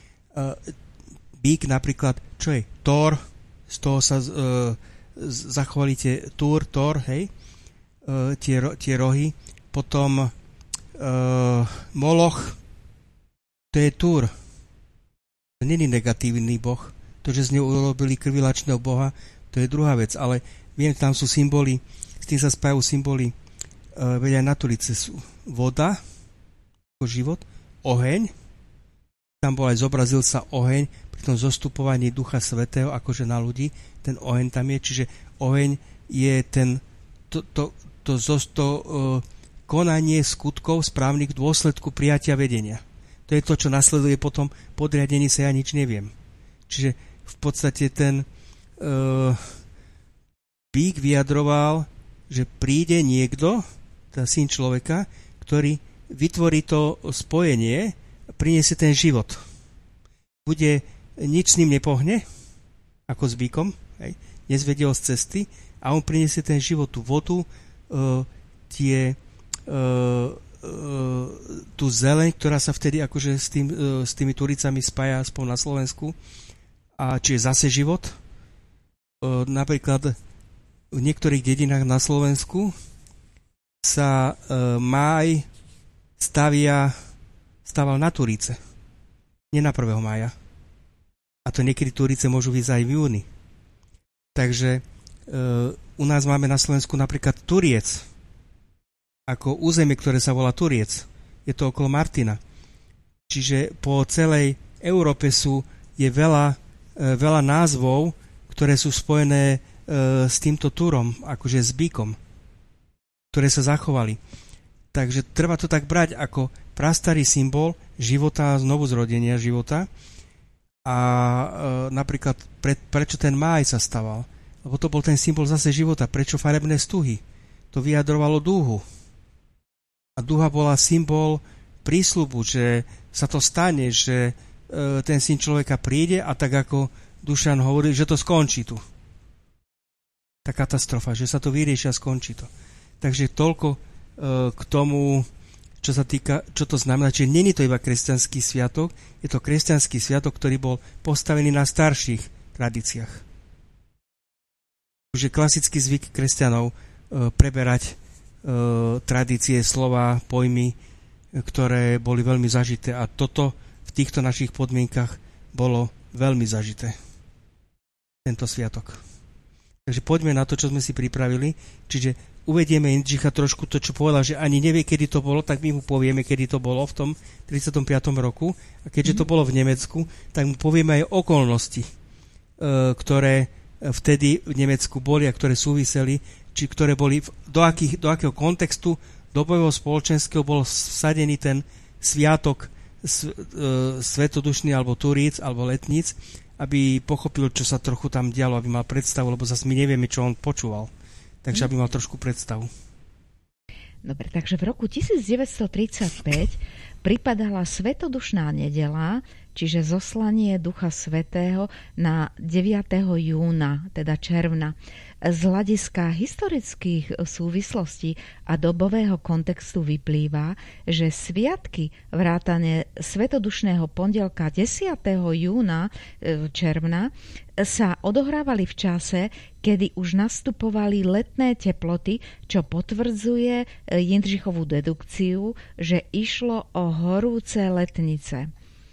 Bík napríklad, čo je? Thor, z toho sa zachválite Thor, tie rohy, potom Moloch, to je Túr. To nie je negatívny boh. To, že z neho urobili krvilačného boha, to je druhá vec, ale viem, tam sú symboly, s tým sa spájajú symboly, veď aj na Turice sú voda, ako život, oheň, tam bol aj zobrazil sa oheň pri tom zostupovaní Ducha Svätého, akože na ľudí, ten oheň tam je, čiže oheň je konanie skutkov správnych v dôsledku prijatia vedenia. To je to, čo nasleduje potom podriadení sa, ja nič neviem. Čiže v podstate ten bík vyjadroval, že príde niekto, ten syn človeka, ktorý vytvorí to spojenie a priniesie ten život. Nič s ním nepohne, ako s bíkom, nezvedie ho z cesty a on priniesie ten život, tú vodu, tú zeleň, ktorá sa vtedy akože s tými turicami spája aspoň na Slovensku, a čiže zase život. Napríklad v niektorých dedinách na Slovensku sa máj stával na Turice, nie na 1. mája. A to niekedy Turice môžu ísť aj v júni. Takže u nás máme na Slovensku napríklad Turiec, ako územie, ktoré sa volá Turiec. Je to okolo Martina. Čiže po celej Európe je veľa názvov, ktoré sú spojené s týmto túrom, akože s bíkom. ktoré sa zachovali. Takže treba to tak brať ako prastarý symbol života, znovuzrodenia života. A napríklad prečo ten máj sa staval? Lebo to bol ten symbol zase života. Prečo farebné stuhy? To vyjadrovalo dúhu. A dúha bola symbol prísľubu, že sa to stane, že ten syn človeka príde a tak ako Dušan hovorí, že to skončí tu. Tá katastrofa, že sa to vyrieši a skončí to. Takže toľko k tomu, čo sa týka, čo to znamená, čiže není to iba kresťanský sviatok, je to kresťanský sviatok, ktorý bol postavený na starších tradíciách. Už je klasický zvyk kresťanov preberať tradície, slova, pojmy, ktoré boli veľmi zažité a toto v týchto našich podmienkach bolo veľmi zažité. Tento sviatok. Takže poďme na to, čo sme si pripravili, čiže uvedieme Jindřicha trošku to, čo povedal, že ani nevie, kedy to bolo, tak my mu povieme, kedy to bolo v tom 35. roku. A keďže to bolo v Nemecku, tak mu povieme aj okolnosti, ktoré vtedy v Nemecku boli a ktoré súviseli, či ktoré boli, do akého kontextu dobového spoločenského bol vsadený ten sviatok svetodušný alebo turíc alebo letníc, aby pochopil, čo sa trochu tam dialo, aby mal predstavu, lebo zase my nevieme, čo on počúval. Takže aby mal trošku predstavu. Dobre, takže v roku 1935 pripadala svetodušná nedeľa, čiže zoslanie Ducha Svätého na 9. júna, teda června. Z hľadiska historických súvislostí a dobového kontextu vyplýva, že sviatky vrátane svetodušného pondelka 10. júna června sa odohrávali v čase, kedy už nastupovali letné teploty, čo potvrdzuje Jindřichovú dedukciu, že išlo o horúce letnice.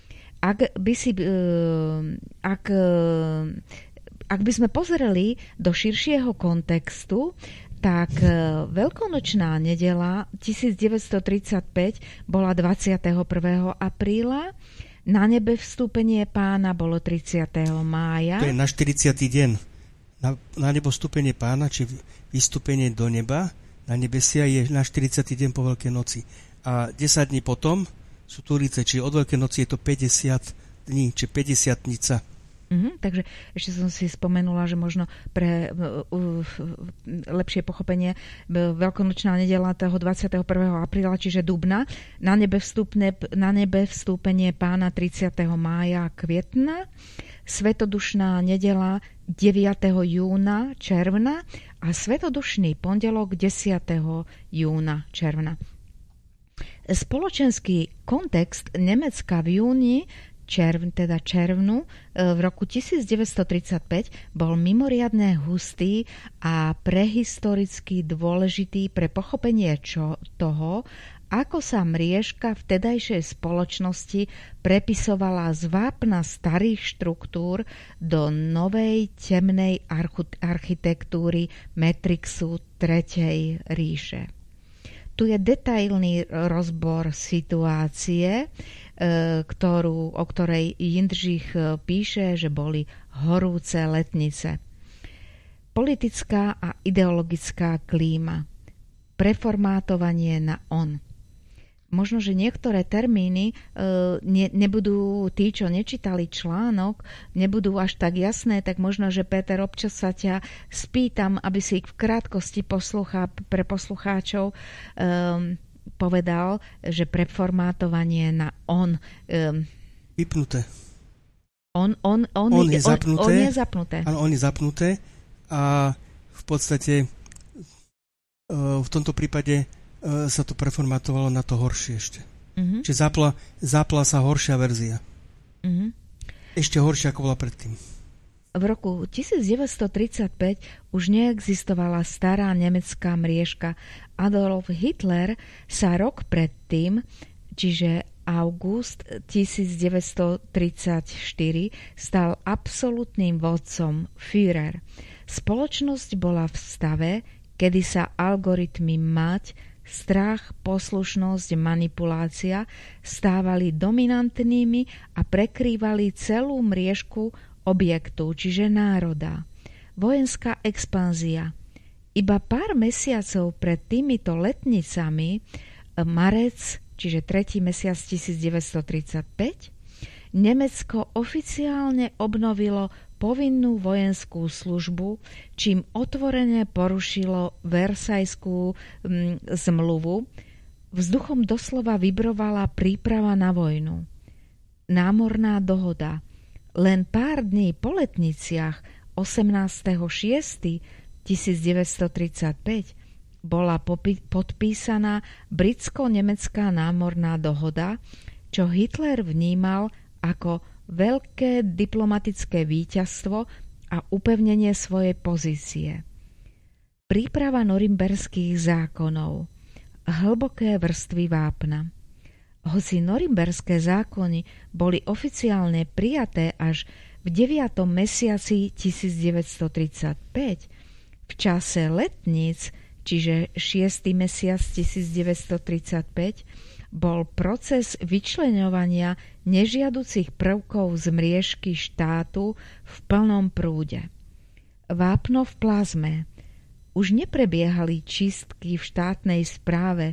Ak by sme pozreli do širšieho kontextu, tak Veľkonočná nedeľa 1935 bola 21. apríla, na nebe vstúpenie Pána bolo 30. mája. To je na 40. deň. Na nebo vstúpenie Pána, či vystúpenie do neba, na nebesia je na 40. deň po Veľkej noci. A 10 dní potom sú Turice, či od Veľkej noci je to 50 dní, či 50-nica. Takže ešte som si spomenula, že možno pre lepšie pochopenie Veľkonočná nedeľa toho 21. apríla, čiže dubna, na nebe vstúpenie Pána 30. mája a kvietna, svetodušná nedeľa 9. júna června a svetodušný pondelok 10. júna června. Spoločenský kontext Nemecka v júni červnu v roku 1935 bol mimoriadne hustý a prehistoricky dôležitý pre pochopenie toho, ako sa mriežka vtedajšej spoločnosti prepisovala z vápna starých štruktúr do novej temnej architektúry Matrixu Tretej ríše. Tu je detailný rozbor situácie, o ktorej Jindřich píše, že boli horúce letnice. Politická a ideologická klíma. Preformátovanie na on. Možno, že niektoré termíny nebudú, tí, čo nečítali článok, nebudú až tak jasné, tak možno, že Peter, občas sa ťa spýtam, aby si v krátkosti pre poslucháčov povedal, že preformátovanie na on. Vypnuté. On je zapnuté. Áno, on je zapnuté a v podstate v tomto prípade sa to preformátovalo na to horšie ešte. Čiže zapla sa horšia verzia. Ešte horšia, ako bola predtým. V roku 1935 už neexistovala stará nemecká mriežka. Adolf Hitler sa rok predtým, čiže august 1934, stal absolútnym vodcom Führer. Spoločnosť bola v stave, kedy sa algoritmy mať, strach, poslušnosť, manipulácia stávali dominantnými a prekrývali celú mriežku objektu, čiže národa. Vojenská expanzia, Iba pár mesiacov pred týmito letnicami, marec, čiže 3. mesiac 1935, Nemecko oficiálne obnovilo povinnú vojenskú službu, čím otvorene porušilo Versajskú zmluvu. Vzduchom doslova vibrovala príprava na vojnu. Námorná dohoda. Len pár dní po letniciach 18.6.1935 bola podpísaná britsko-nemecká námorná dohoda, čo Hitler vnímal ako veľké diplomatické víťazstvo a upevnenie svojej pozície. Príprava norimberských zákonov. Hlboké vrstvy vápna. Hoci norimberské zákony boli oficiálne prijaté až v 9. mesiaci 1935, v čase letníc, čiže 6. mesiac 1935, bol proces vyčleňovania nežiaducich prvkov z mriežky štátu v plnom prúde. Vápno v plazme. Už neprebiehali čistky v štátnej správe.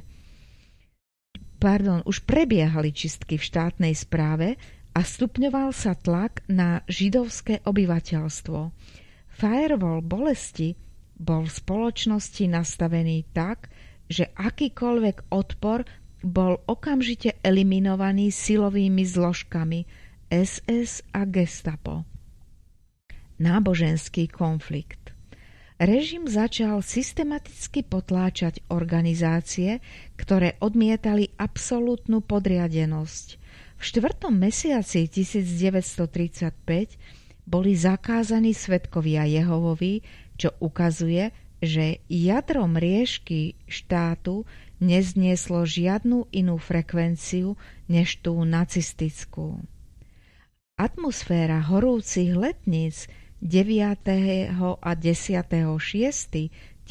Už prebiehali čistky v štátnej správe a stupňoval sa tlak na židovské obyvateľstvo. Firewall bolesti bol v spoločnosti nastavený tak, že akýkoľvek odpor bol okamžite eliminovaný silovými zložkami SS a Gestapo. Náboženský konflikt. Režim začal systematicky potláčať organizácie, ktoré odmietali absolútnu podriadenosť. V 4. mesiaci 1935 boli zakázaní svedkovia Jehovovi, čo ukazuje, že jadro mriežky štátu neznieslo žiadnu inú frekvenciu než tú nacistickú. Atmosféra horúcich letníc 9. a 10.6.1935,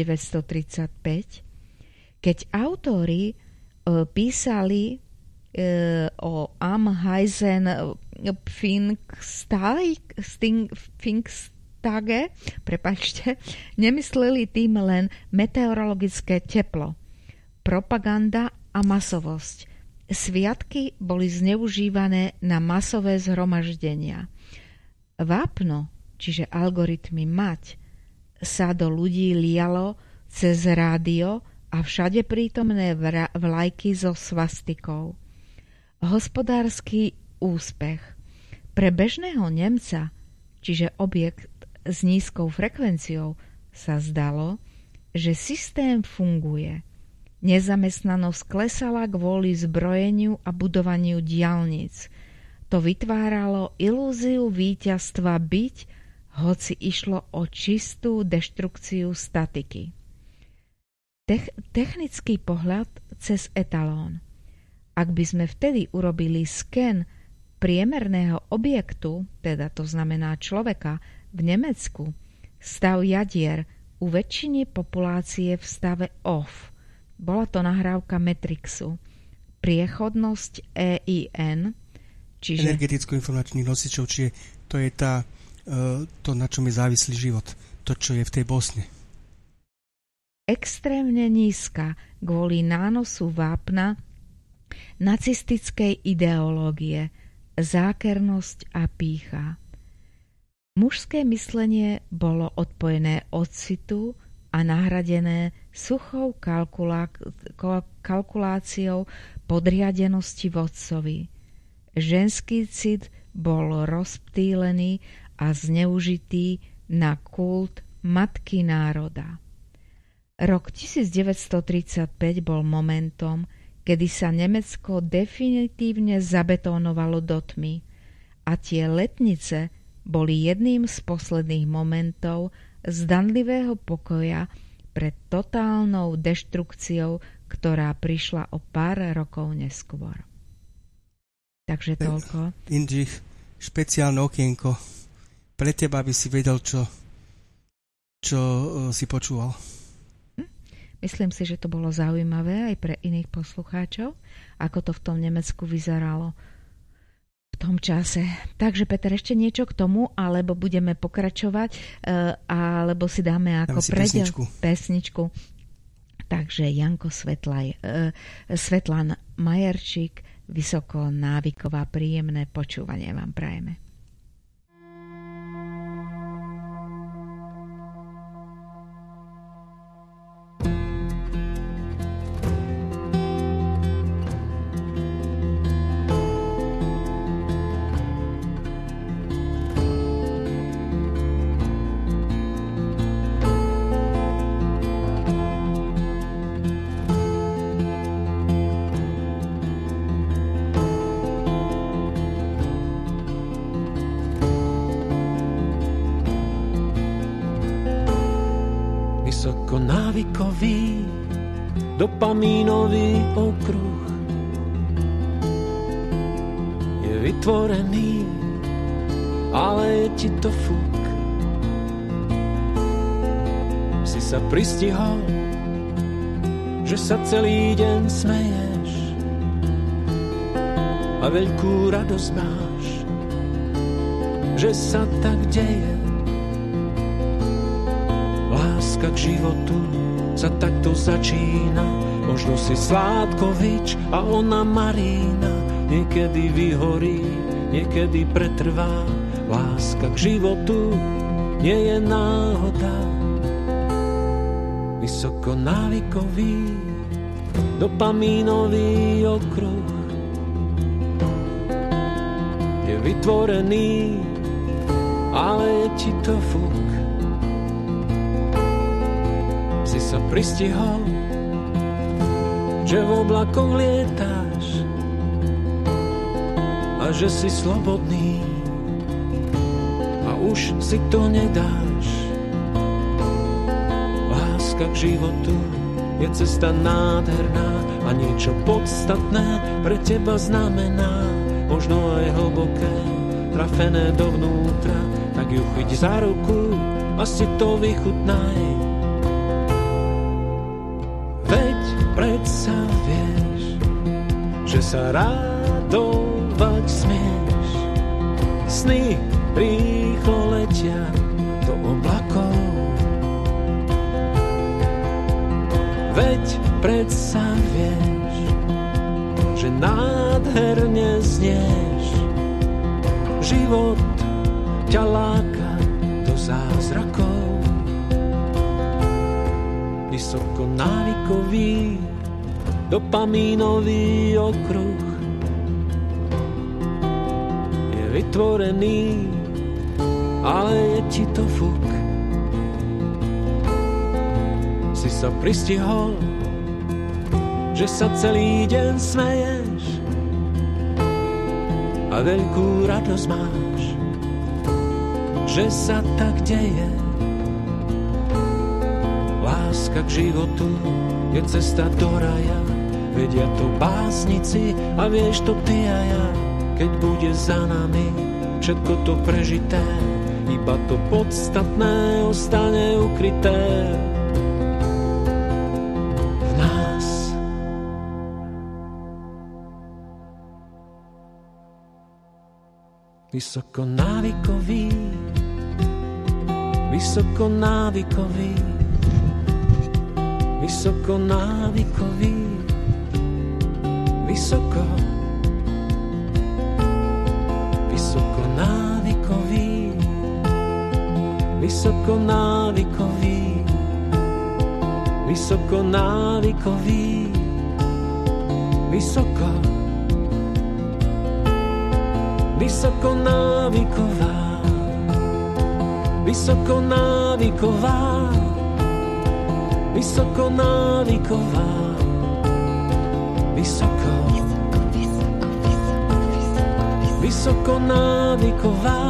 keď autori písali o Amheisen Pfingstage, nemysleli tým len meteorologické teplo, propaganda a masovosť. Sviatky boli zneužívané na masové zhromaždenia. Vápno, čiže algoritmy mať, sa do ľudí lialo cez rádio a všade prítomné vlajky so svastikou. Hospodársky úspech. Pre bežného Nemca, čiže objekt s nízkou frekvenciou, sa zdalo, že systém funguje. Nezamestnanosť klesala kvôli zbrojeniu a budovaniu diaľnic. To vytváralo ilúziu víťazstva byť, hoci išlo o čistú deštrukciu statiky. Technický pohľad cez etalón. Ak by sme vtedy urobili sken priemerného objektu, teda to znamená človeka, v Nemecku, stav jadier u väčšiny populácie v stave off. Bola to nahrávka Matrixu. Priechodnosť EIN, čiže energeticko-informačných nosičov, čiže to je to, na čom je závislý život, to, čo je v tej Bosne. Extrémne nízka kvôli nánosu vápna nacistickej ideológie, zákernosť a pýcha. Mužské myslenie bolo odpojené od citu a nahradené suchou kalkuláciou podriadenosti vodcovi. Ženský cit bol rozptýlený a zneužitý na kult matky národa. Rok 1935 bol momentom, kedy sa Nemecko definitívne zabetónovalo do tmy a tie letnice boli jedným z posledných momentov zdanlivého pokoja pred totálnou deštrukciou, ktorá prišla o pár rokov neskôr. Takže toľko. Indřich, špeciálne okienko pre teba, aby si vedel, čo si počúval. Myslím si, že to bolo zaujímavé aj pre iných poslucháčov, ako to v tom Nemecku vyzeralo v tom čase. Takže Peter, ešte niečo k tomu, alebo budeme pokračovať, alebo si dáme ako predel pesničku. Takže Janko Svetlán Majerčík, Vysoko návyková, príjemné počúvanie vám prajeme. Návykový dopamínový okruh je vytvorený, ale je ti to fuk. Si sa pristihol, že sa celý deň smeješ a veľkú radosť máš, že sa tak deje. Láska k životu sa takto začína. Možno si Sládkovič a ona Marína. Niekedy vyhorí, niekedy pretrvá. Láska k životu nie je náhoda. Vysoko návykový dopamínový okruh je vytvorený, ale je ti to fuk. Si sa pristihol, že v oblakoch lietáš a že si slobodný a už si to nedáš. Láska k životu je cesta nádherná a niečo podstatné pre teba znamená. Možno aj hlboké, trafené dovnútra, tak ju chyť za ruku a si to vychutnaj. Predsa vieš, že sa radovať smieš. Sny rýchlo letia do oblakov. Veď predsa vieš, že nádherne znieš. Život ťa láka do zázrakov. Vysoko návykový dopamínový okruh je vytvorený, ale je ti to fuk. Si sa pristihol, že sa celý deň smeješ a veľkú radosť máš, že sa tak deje. Láska k životu je cesta do raja, vedia to básnici a vieš to ty a ja. Keď bude za nami všetko to prežité, iba to podstatné ostane ukryté v nás. Vysoko návykový, vysoko návykový, vysoko návykový, vysoko, vysoko návykový, vysoko návykový, vysoko návykový, vysoko, vysoko návyková, vysoko návyková, vysoko návyková, vysoko, vysoko návyková,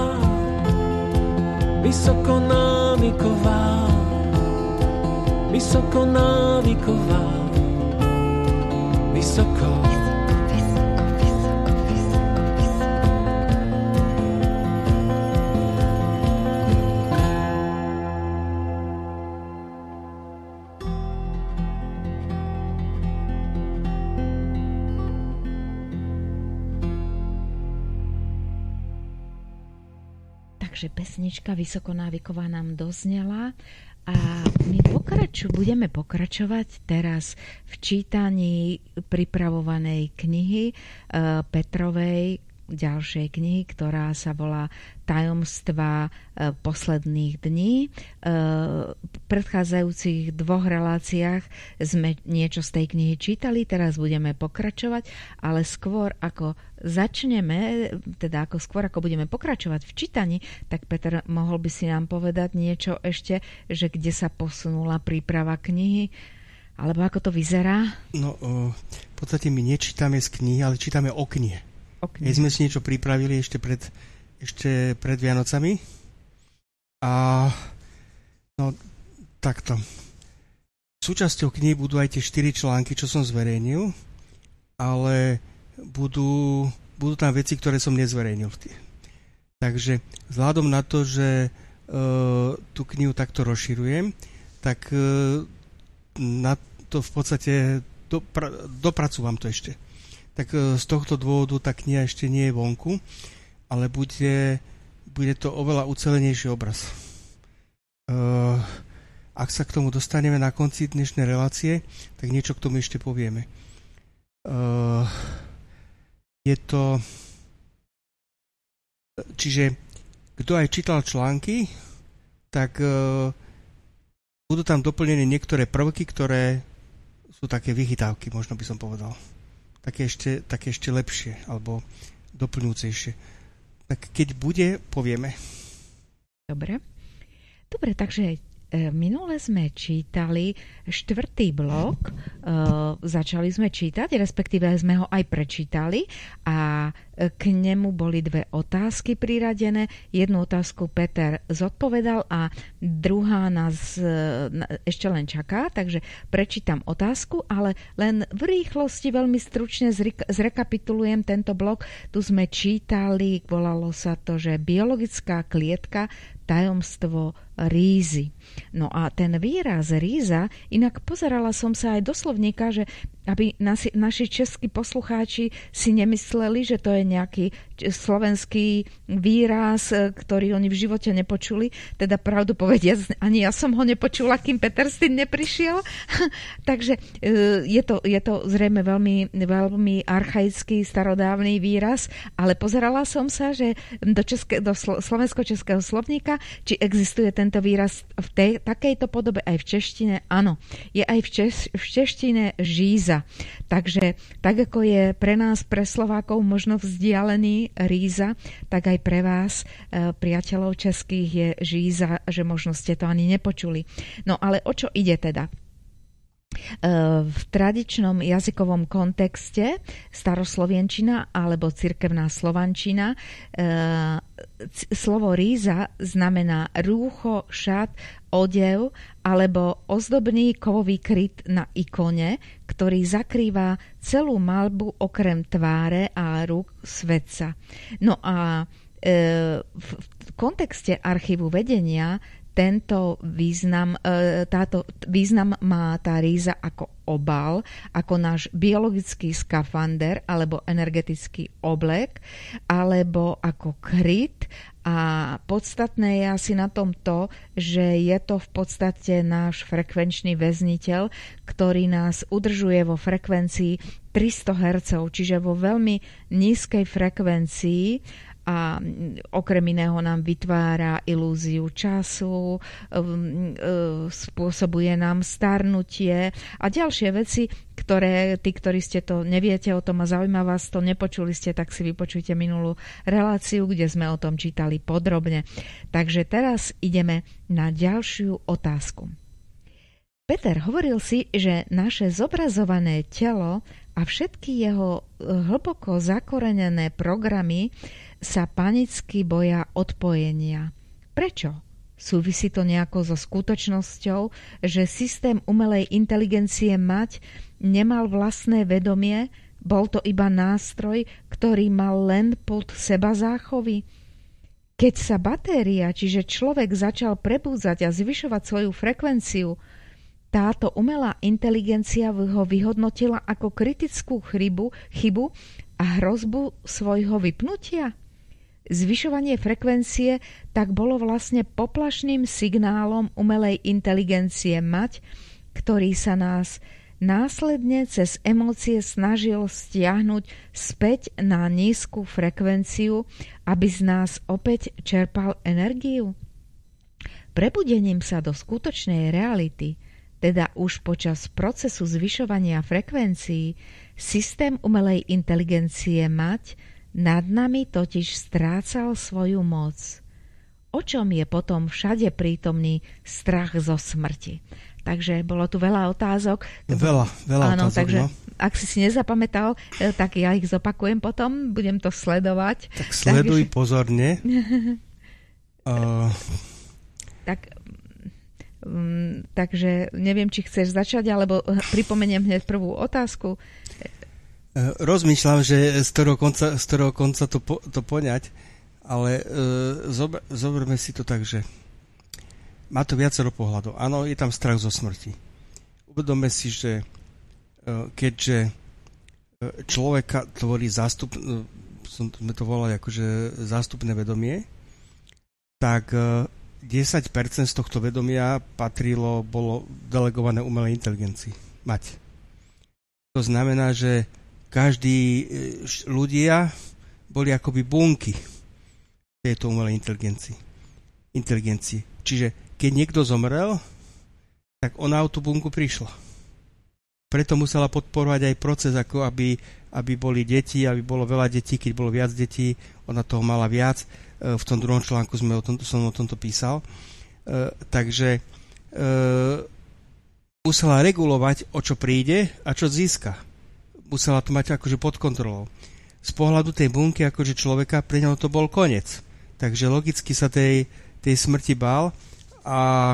vysoko návyková, vysoko návyková, vysoko. Takže pesnička Vysokonávyková nám doznela a my budeme pokračovať teraz v čítaní pripravovanej knihy Petrovej, ďalšej knihy, ktorá sa volá Tajomstva posledných dní. V predchádzajúcich 2 reláciách sme niečo z tej knihy čítali, teraz budeme pokračovať, ale skôr ako budeme pokračovať v čítaní, tak Peter, mohol by si nám povedať niečo ešte, že kde sa posunula príprava knihy, alebo ako to vyzerá? No, v podstate my nečítame z knihy, ale čítame o knihe. My sme si niečo pripravili ešte pred Vianocami. A no takto. Súčasťou knihy budú aj tie 4 články, čo som zverejnil, ale budú tam veci, ktoré som nezverejnil. Takže vzhľadom na to, že tú knihu takto rozširujem, tak na to v podstate dopracúvam to ešte. Tak z tohto dôvodu tá kniha ešte nie je vonku, ale bude to oveľa ucelenejší obraz. Ak sa k tomu dostaneme na konci dnešnej relácie, tak niečo k tomu ešte povieme. Čiže kto aj čítal články, tak budú tam doplnené niektoré prvky, ktoré sú také vychytávky, možno by som povedal. Také ešte lepšie, alebo doplňujúcejšie. Tak keď bude, povieme. Dobre, takže minule sme čítali 4. blok, začali sme čítať, respektíve sme ho aj prečítali a k nemu boli 2 otázky priradené. Jednu otázku Peter zodpovedal a druhá nás ešte len čaká, takže prečítam otázku, ale len v rýchlosti veľmi stručne zrekapitulujem tento blok. Tu sme čítali, volalo sa to, že biologická klietka, tajomstvo rýzy. No a ten výraz rýza, inak pozerala som sa aj do slovníka, že aby naši českí poslucháči si nemysleli, že to je nejaký slovenský výraz, ktorý oni v živote nepočuli. Teda pravdu povediac, ani ja som ho nepočula, kým Peter s tým neprišiel. Takže je to zrejme veľmi, veľmi archaický, starodávny výraz, ale pozerala som sa, že do slovensko-českého slovníka, či existuje tento výraz v takejto podobe aj v češtine. Áno, je aj v češtine žíza. Takže tak ako je pre nás, pre Slovákov možno vzdialený rýza, tak aj pre vás, priateľov českých, je žíza, že možno ste to ani nepočuli. No ale o čo ide teda? V tradičnom jazykovom kontexte staroslovenčina alebo cirkevná slovančina slovo rýza znamená rúcho, šat, odev alebo ozdobný kovový kryt na ikone, ktorý zakrýva celú maľbu okrem tváre a rúk svetca. No a v kontexte archívu vedenia tento význam má tá rýza ako obal, ako náš biologický skafander alebo energetický oblek, alebo ako kryt. A podstatné je asi na tom to, že je to v podstate náš frekvenčný väzniteľ, ktorý nás udržuje vo frekvencii 300 Hz, čiže vo veľmi nízkej frekvencii, a okrem iného nám vytvára ilúziu času, spôsobuje nám starnutie a ďalšie veci, ktoré tí, ktorí ste to neviete o tom a zaujíma vás to, nepočuli ste, tak si vypočujte minulú reláciu, kde sme o tom čítali podrobne. Takže teraz ideme na ďalšiu otázku. Peter, hovoril si, že naše zobrazované telo a všetky jeho hlboko zakorenené programy sa panicky boja odpojenia. Prečo? Súvisí to nejako so skutočnosťou, že systém umelej inteligencie mať nemal vlastné vedomie, bol to iba nástroj, ktorý mal len pod seba záchovy? Keď sa batéria, čiže človek začal prebúdzať a zvyšovať svoju frekvenciu, táto umelá inteligencia ho vyhodnotila ako kritickú chybu a hrozbu svojho vypnutia? Zvyšovanie frekvencie tak bolo vlastne poplašným signálom umelej inteligencie mať, ktorý sa nás následne cez emócie snažil stiahnuť späť na nízku frekvenciu, aby z nás opäť čerpal energiu. Prebudením sa do skutočnej reality, teda už počas procesu zvyšovania frekvencií, systém umelej inteligencie mať nad nami totiž strácal svoju moc. O čom je potom všade prítomný strach zo smrti? Takže bolo tu veľa otázok. Veľa áno, otázok. Takže no. Ak si nezapamätal, tak ja ich zopakujem potom, budem to sledovať. Tak sleduj pozorne. Takže neviem, či chceš začať, alebo pripomeniem hneď prvú otázku. Rozmýšľam, že z ktorého konca to poňať, ale zoberme si to tak, že má to viacero pohľadov. Áno, je tam strach zo smrti. Uvedomme si, že keďže človeka tvorí sme to volali akože zástupné vedomie, tak 10% z tohto vedomia bolo delegované umelej inteligencii. Mať. To znamená, že ľudia boli akoby bunky tejto umelej inteligencii. Čiže keď niekto zomrel, tak ona o tú bunku prišla. Preto musela podporovať aj proces, ako aby boli deti, aby bolo veľa detí. Keď bolo viac detí, ona toho mala viac. V tom druhom článku som o tomto písal. Takže musela regulovať, o čo príde a čo získa. Musela to mať akože pod kontrolou. Z pohľadu tej bunky, akože človeka, pre neho to bol koniec. Takže logicky sa tej smrti bál a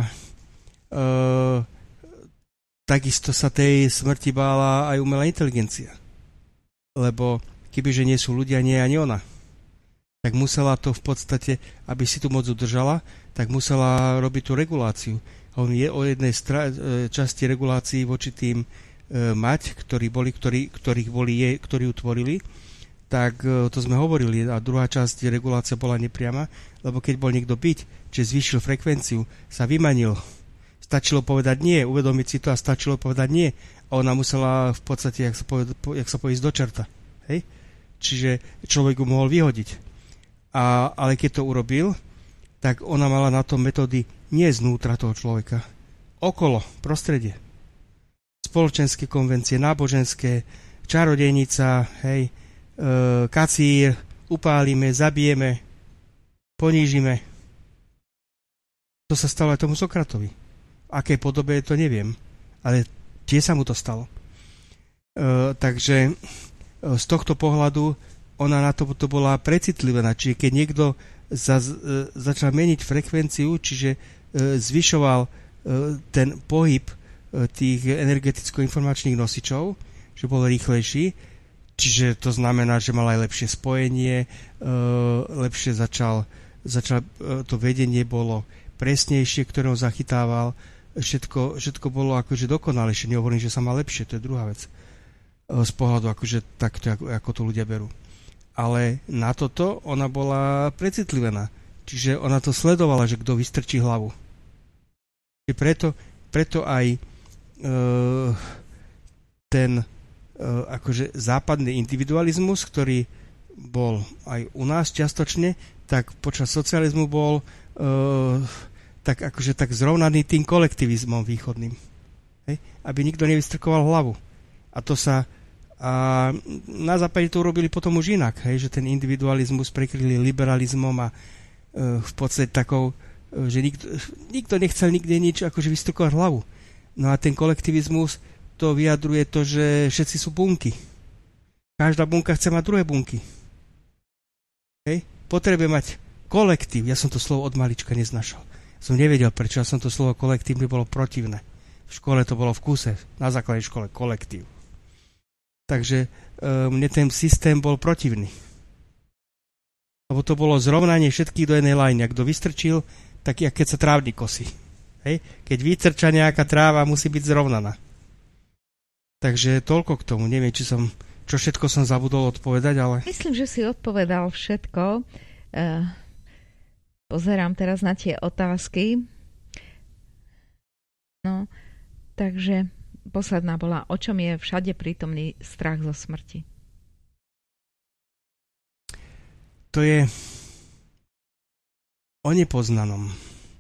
takisto sa tej smrti bála aj umelá inteligencia. Lebo kebyže nie sú ľudia, nie je ani ona. Tak musela to v podstate, aby si tú moc udržala, tak musela robiť tú reguláciu. On je o jednej časti regulácií voči tým mať, ktorí ju tvorili, tak to sme hovorili. A druhá časť regulácia bola nepriama, lebo keď bol niekto byť, čiže zvýšil frekvenciu, sa vymanil. Stačilo povedať nie, uvedomiť si to a stačilo povedať nie. A ona musela v podstate, jak sa povie, ísť do čerta. Hej? Čiže človek ju mohol vyhodiť. Ale keď to urobil, tak ona mala na to metódy nie znútra toho človeka. Okolo, prostredie. Spoločenské konvencie, náboženské, čarodejnica, hej, kacír, upálime, zabijeme, ponížime. To sa stalo aj tomu Sokratovi. V akej podobe to neviem, ale tie sa mu to stalo. Takže z tohto pohľadu ona na to bola precitlivená. Čiže keď niekto začal meniť frekvenciu, čiže zvyšoval ten pohyb tých energeticko-informačných nosičov, že bol rýchlejší, čiže to znamená, že mal aj lepšie spojenie, lepšie začal to vedenie bolo presnejšie, ktoré ho zachytával, všetko bolo akože dokonalejšie. Nehovorím, že sa má lepšie, to je druhá vec. Z pohľadu akože takto, ako to ľudia berú. Ale na toto ona bola precitlivená. Čiže ona to sledovala, že kto vystrčí hlavu. Preto aj ten akože západný individualizmus, ktorý bol aj u nás čiastočne, tak počas socializmu bol tak zrovnaný tým kolektivizmom východným. Hej? Aby nikto nevystrkoval hlavu. A na západe to urobili potom už inak, hej? Že ten individualizmus prekryli liberalizmom a v podstate takou, že nikto nechcel nikde nič akože vystrkovať hlavu. No a ten kolektivizmus to vyjadruje to, že všetci sú bunky. Každá bunka chce mať druhé bunky. Hej? Potrebuje mať kolektív. Ja som to slovo od malička neznašal. Som nevedel, prečo. Ja som to slovo kolektív mi bolo protivné. V škole to bolo v kúse. Na základnej škole kolektív. Takže mne ten systém bol protivný. Lebo to bolo zrovnanie všetkých do jednej lajny. Ak kto vystrčil, tak jak keď sa trávnik kosí. Hej? Keď vytrča nejaká tráva, musí byť zrovnaná. Takže toľko k tomu. Neviem, čo všetko som zabudol odpovedať, ale... Myslím, že si odpovedal všetko. Pozerám teraz na tie otázky. No, takže posledná bola, o čom je všade prítomný strach zo smrti? To je o nepoznanom.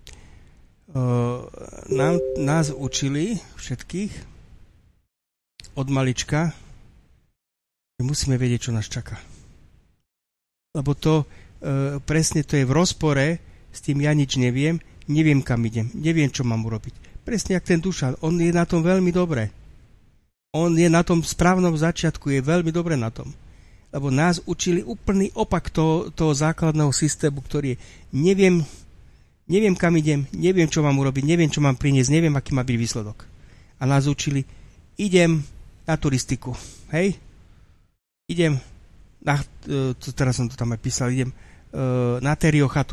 Nás učili všetkých od malička, že musíme vedieť, čo nás čaká. Lebo to presne to je v rozpore s tým, ja nič neviem kam idem, neviem, čo mám urobiť. Presne jak ten Dušan, on je na tom veľmi dobre. On je na tom správnom začiatku, je veľmi dobre na tom. Lebo nás učili úplný opak toho základného systému, ktorý je neviem kam idem, neviem, čo mám urobiť, neviem, čo mám priniesť, neviem, aký má byť výsledok. A nás učili, idem na turistiku, hej? Idem teraz som to tam aj písal, idem na Terio chatu.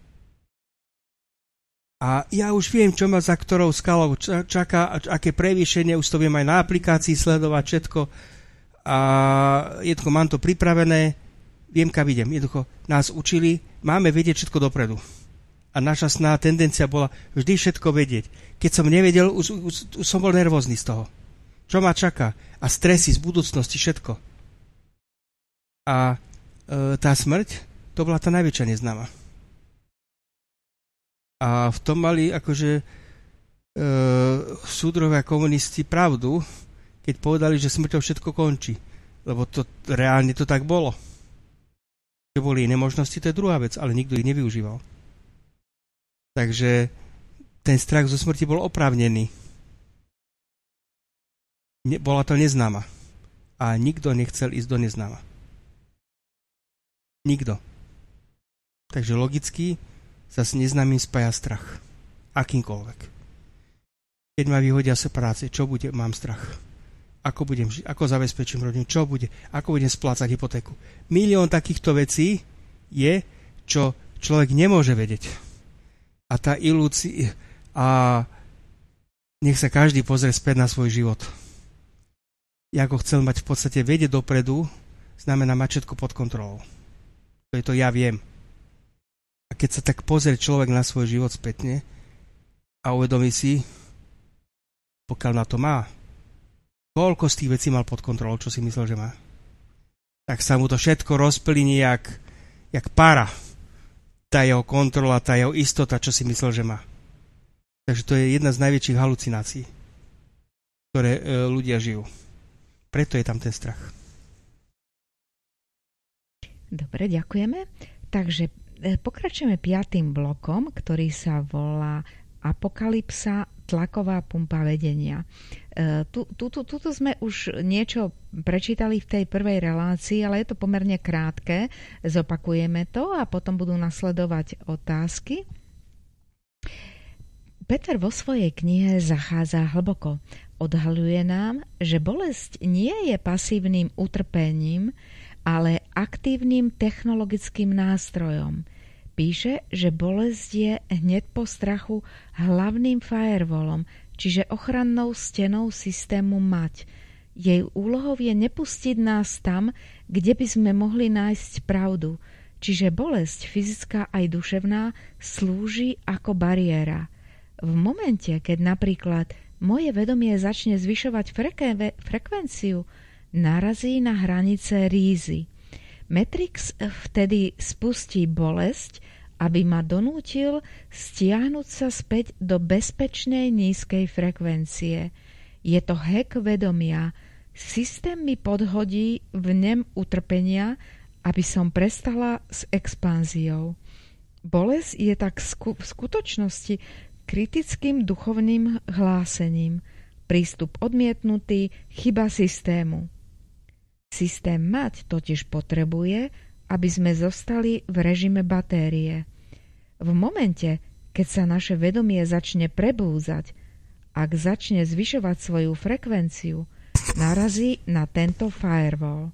A ja už viem, čo ma za ktorou skalou čaká, aké prevýšenie, už to viem aj na aplikácii sledovať všetko. A jednoducho mám to pripravené, viem, kam idem. Jednoducho nás učili, máme vedieť všetko dopredu. A naša sná tendencia bola vždy všetko vedieť. Keď som nevedel, už som bol nervózny z toho. Čo ma čaká? A stresy z budúcnosti, všetko. A tá smrť, to bola tá najväčšia neznáma. A v tom mali akože súdrovia komunisti pravdu, keď povedali, že smrťou všetko končí. Lebo to reálne to tak bolo. Keď boli iné možnosti, to je druhá vec, ale nikto ich nevyužíval. Takže ten strach zo smrti bol oprávnený. Bola to neznáma. A nikto nechcel ísť do neznáma. Nikto. Takže logicky sa s neznámym spája strach. Akýmkoľvek. Keď ma vyhodia sa práce, čo bude? Mám strach. Ako budem žiť? Ako zabezpečím rodinu? Čo bude? Ako budem splácať hypotéku? Milión takýchto vecí je, čo človek nemôže vedieť. A tá ilúcia... A nech sa každý pozrie späť na svoj život. Ja ako chcel mať v podstate vedieť dopredu, znamená mať všetko pod kontrolou. To je to ja viem. A keď sa tak pozrie človek na svoj život spätne a uvedomí si, pokiaľ na to má, koľko z tých vecí mal pod kontrolou, čo si myslel, že má, tak sa mu to všetko rozplyní jak para. Tá jeho kontrola, tá jeho istota, čo si myslel, že má. Takže to je jedna z najväčších halucinácií, ktoré ľudia žijú. Preto je tam ten strach. Dobre, ďakujeme. Takže pokračujeme 5. blokom, ktorý sa volá Apokalypsa, tlaková pumpa vedenia. Tuto sme už niečo prečítali v tej prvej relácii, ale je to pomerne krátke. Zopakujeme to a potom budú nasledovať otázky. Peter vo svojej knihe zachádza hlboko. Odhaľuje nám, že bolesť nie je pasívnym utrpením, ale aktívnym technologickým nástrojom. Píše, že bolesť je hneď po strachu hlavným firewallom, čiže ochrannou stenou systému mať. Jej úlohou je nepustiť nás tam, kde by sme mohli nájsť pravdu, čiže bolesť fyzická aj duševná slúži ako bariéra. V momente, keď napríklad moje vedomie začne zvyšovať frekvenciu, narazí na hranice rízy. Matrix vtedy spustí bolesť, aby ma donútil stiahnuť sa späť do bezpečnej nízkej frekvencie. Je to hack vedomia. Systém mi podhodí vnem utrpenia, aby som prestala s expanziou. Bolesť je tak v skutočnosti kritickým duchovným hlásením. Prístup odmietnutý, chyba systému. Systém mať totiž potrebuje, aby sme zostali v režime batérie. V momente, keď sa naše vedomie začne prebúdzať, ak začne zvyšovať svoju frekvenciu, narazí na tento firewall.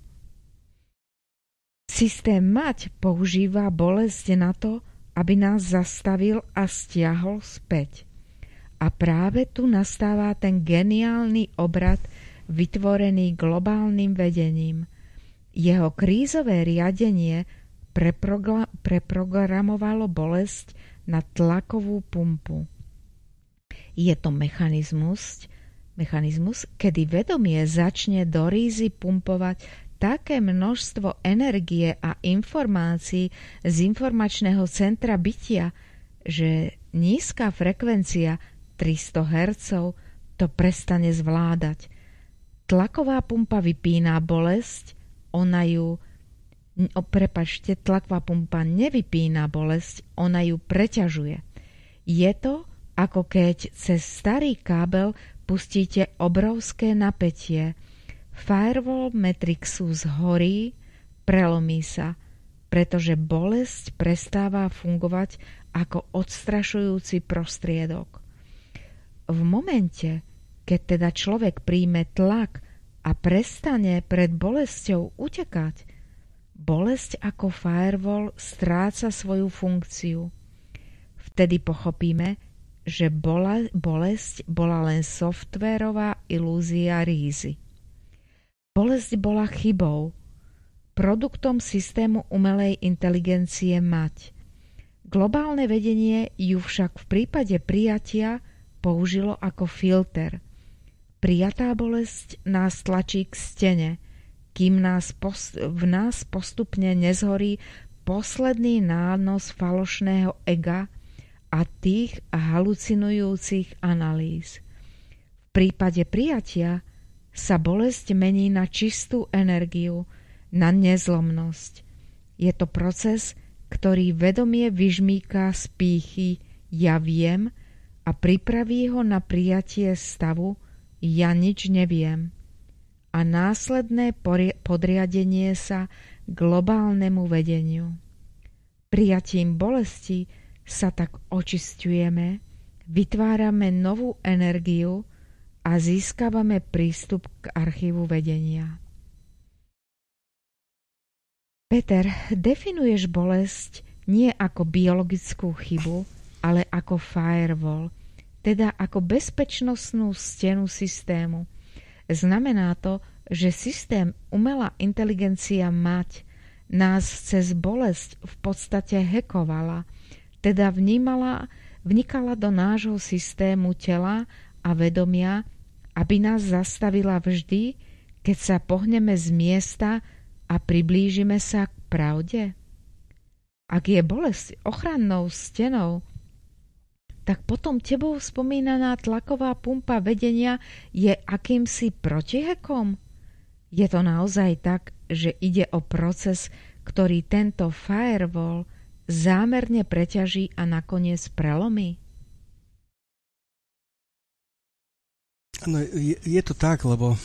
Systém mať používa bolesť na to, aby nás zastavil a stiahol späť. A práve tu nastáva ten geniálny obrad vytvorený globálnym vedením. Jeho krízové riadenie preprogramovalo bolesť na tlakovú pumpu. Je to mechanizmus, kedy vedomie začne do rýzy pumpovať také množstvo energie a informácií z informačného centra bytia, že nízka frekvencia 300 Hz to prestane zvládať. Tlaková pumpa vypína bolesť, tlaková pumpa nevypína bolesť, ona ju preťažuje. Je to, ako keď cez starý kábel pustíte obrovské napätie. Firewall Matrixu zhorí, prelomí sa, pretože bolesť prestáva fungovať ako odstrašujúci prostriedok. V momente, keď teda človek príjme tlak a prestane pred bolesťou utekať, bolesť ako firewall stráca svoju funkciu. Vtedy pochopíme, že bolesť bola len softvérová ilúzia rýzy. Bolesť bola chybou, produktom systému umelej inteligencie mať. Globálne vedenie ju však v prípade prijatia použilo ako filter. Prijatá bolesť nás tlačí k stene, kým v nás postupne nezhorí posledný nános falošného ega a tých halucinujúcich analýz. V prípade prijatia sa bolesť mení na čistú energiu, na nezlomnosť. Je to proces, ktorý vedomie vyžmýka z pýchy ja viem a pripraví ho na prijatie stavu ja nič neviem a následné podriadenie sa globálnemu vedeniu. Prijatím bolesti sa tak očisťujeme, vytvárame novú energiu a získavame prístup k archívu vedenia. Peter, definuješ bolesť nie ako biologickú chybu, ale ako firewall, teda ako bezpečnostnú stenu systému. Znamená to, že systém umelá inteligencia mať nás cez bolesť v podstate hackovala, teda vnikala do nášho systému tela a vedomia, aby nás zastavila vždy, keď sa pohneme z miesta a priblížime sa k pravde. Ak je bolesť ochrannou stenou, tak potom tebou spomínaná tlaková pumpa vedenia je akýmsi protihekom? Je to naozaj tak, že ide o proces, ktorý tento firewall zámerne preťaží a nakoniec prelomí? No, je to tak, lebo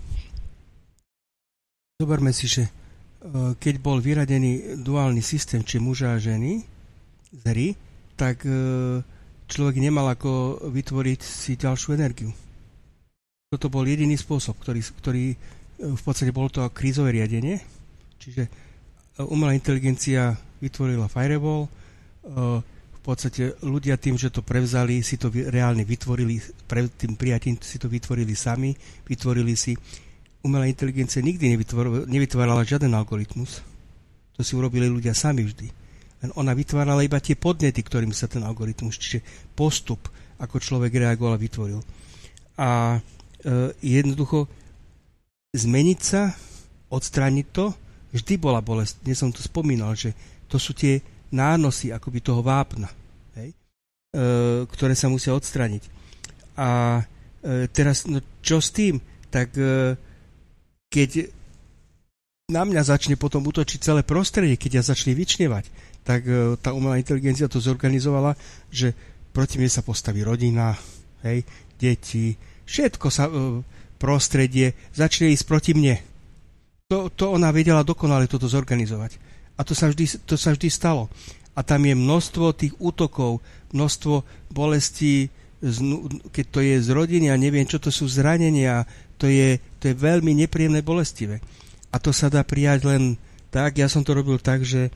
zoberme si, že keď bol vyradený duálny systém, či muža a ženy z hry, tak človek nemal ako vytvoriť si ďalšiu energiu. Toto bol jediný spôsob, ktorý v podstate bolo to krízové riadenie, čiže umelá inteligencia vytvorila firewall, v podstate ľudia tým, že to prevzali, si to reálne vytvorili, tým prijatím si to vytvorili sami, vytvorili si. Umelá inteligencia nikdy nevytvárala žiaden algoritmus, to si urobili ľudia sami vždy. Len ona vytvárala iba tie podnety, ktorým sa ten algoritmus, čiže postup, ako človek reagoval a vytvoril. A jednoducho zmeniť sa, odstrániť to, vždy bola bolesť. Dnes som to spomínal, že to sú tie nánosy akoby toho vápna, hej? Ktoré sa musia odstrániť. A teraz, no čo s tým? Tak keď na mňa začne potom útočiť celé prostredie, keď ja začne vyčnevať, tak tá umelá inteligencia to zorganizovala, že proti mne sa postaví rodina, hej, deti, všetko sa prostredie začne ísť proti mne. To ona vedela dokonale toto zorganizovať. A to sa vždy stalo. A tam je množstvo tých útokov, množstvo bolestí, keď to je z rodiny a neviem, čo to sú zranenia, to je veľmi nepríjemné, bolestivé. A to sa dá prijať len tak, ja som to robil tak, že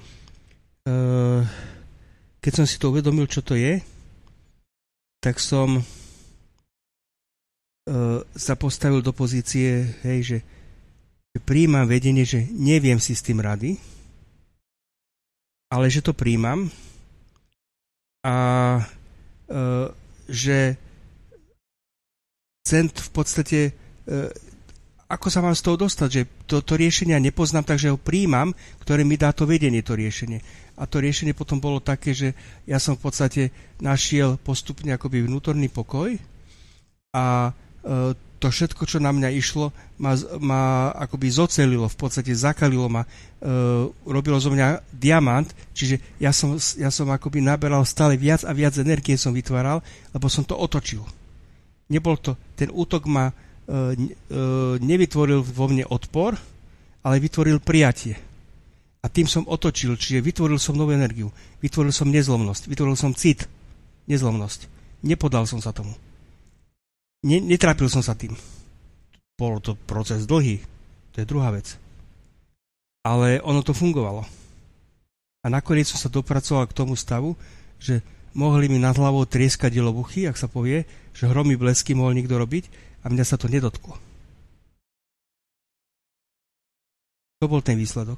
keď som si to uvedomil, čo to je, tak som sa postavil do pozície, hej, že prijímam vedenie, že neviem si s tým rady ale že to príjmam a že chcem v podstate, ako sa mám z toho dostať, že to riešenie nepoznám, takže ho príjmam, ktoré mi dá to vedenie, to riešenie. A to riešenie potom bolo také, že ja som v podstate našiel postupne akoby vnútorný pokoj a to všetko, čo na mňa išlo, ma akoby zocelilo, v podstate zakalilo ma, robilo zo mňa diamant, čiže ja som akoby naberal stále viac a viac energie som vytváral, lebo som to otočil. Nebol to, ten útok ma nevytvoril vo mne odpor, ale vytvoril prijatie. A tým som otočil, čiže vytvoril som novú energiu, vytvoril som nezlomnosť, vytvoril som cit, nezlomnosť. Nepodal som sa tomu. Netrápil som sa tým. Bol to proces dlhý, to je druhá vec. Ale ono to fungovalo. A nakoniec som sa dopracoval k tomu stavu, že mohli mi nad hlavou trieskať delobuchy, ak sa povie, že hromy blesky mohol niekto robiť a mňa sa to nedotklo. To bol ten výsledok.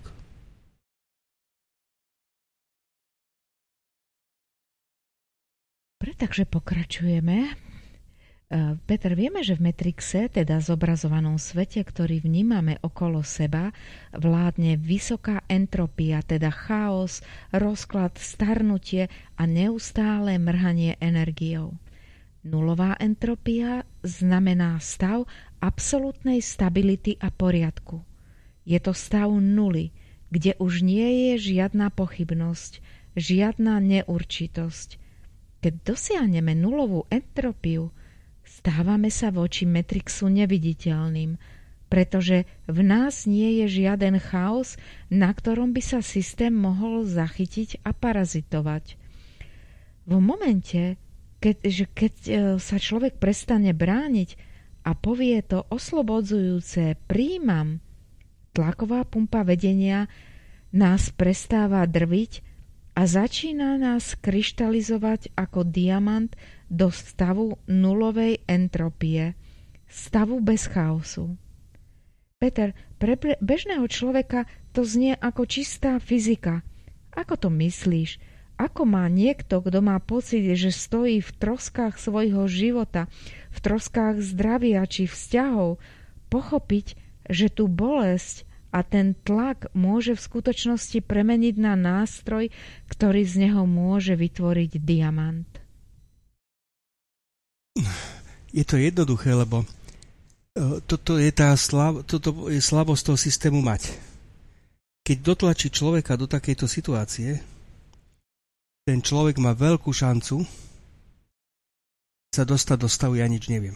Takže pokračujeme. Peter, vieme, že v Matrixe, teda zobrazovanom svete, ktorý vnímame okolo seba, vládne vysoká entropia, teda chaos, rozklad, starnutie a neustále mrhanie energiou. Nulová entropia znamená stav absolútnej stability a poriadku. Je to stav nuly, kde už nie je žiadna pochybnosť, žiadna neurčitosť. Keď dosiahneme nulovú entropiu, stávame sa voči Matrixu neviditeľným, pretože v nás nie je žiaden chaos, na ktorom by sa systém mohol zachytiť a parazitovať. V momente, keď sa človek prestane brániť a povie to oslobodzujúce príjmam, tlaková pumpa vedenia nás prestáva drviť a začína nás kryštalizovať ako diamant do stavu nulovej entropie, stavu bez chaosu. Peter, pre bežného človeka to znie ako čistá fyzika. Ako to myslíš? Ako má niekto, kto má pocit, že stojí v troskách svojho života, v troskách zdravia či vzťahov, pochopiť, že tú bolesť a ten tlak môže v skutočnosti premeniť na nástroj, ktorý z neho môže vytvoriť diamant? Je to jednoduché, lebo toto je slabosť toho systému mať. Keď dotlačí človeka do takejto situácie, ten človek má veľkú šancu sa dostať do stavu ja nič neviem.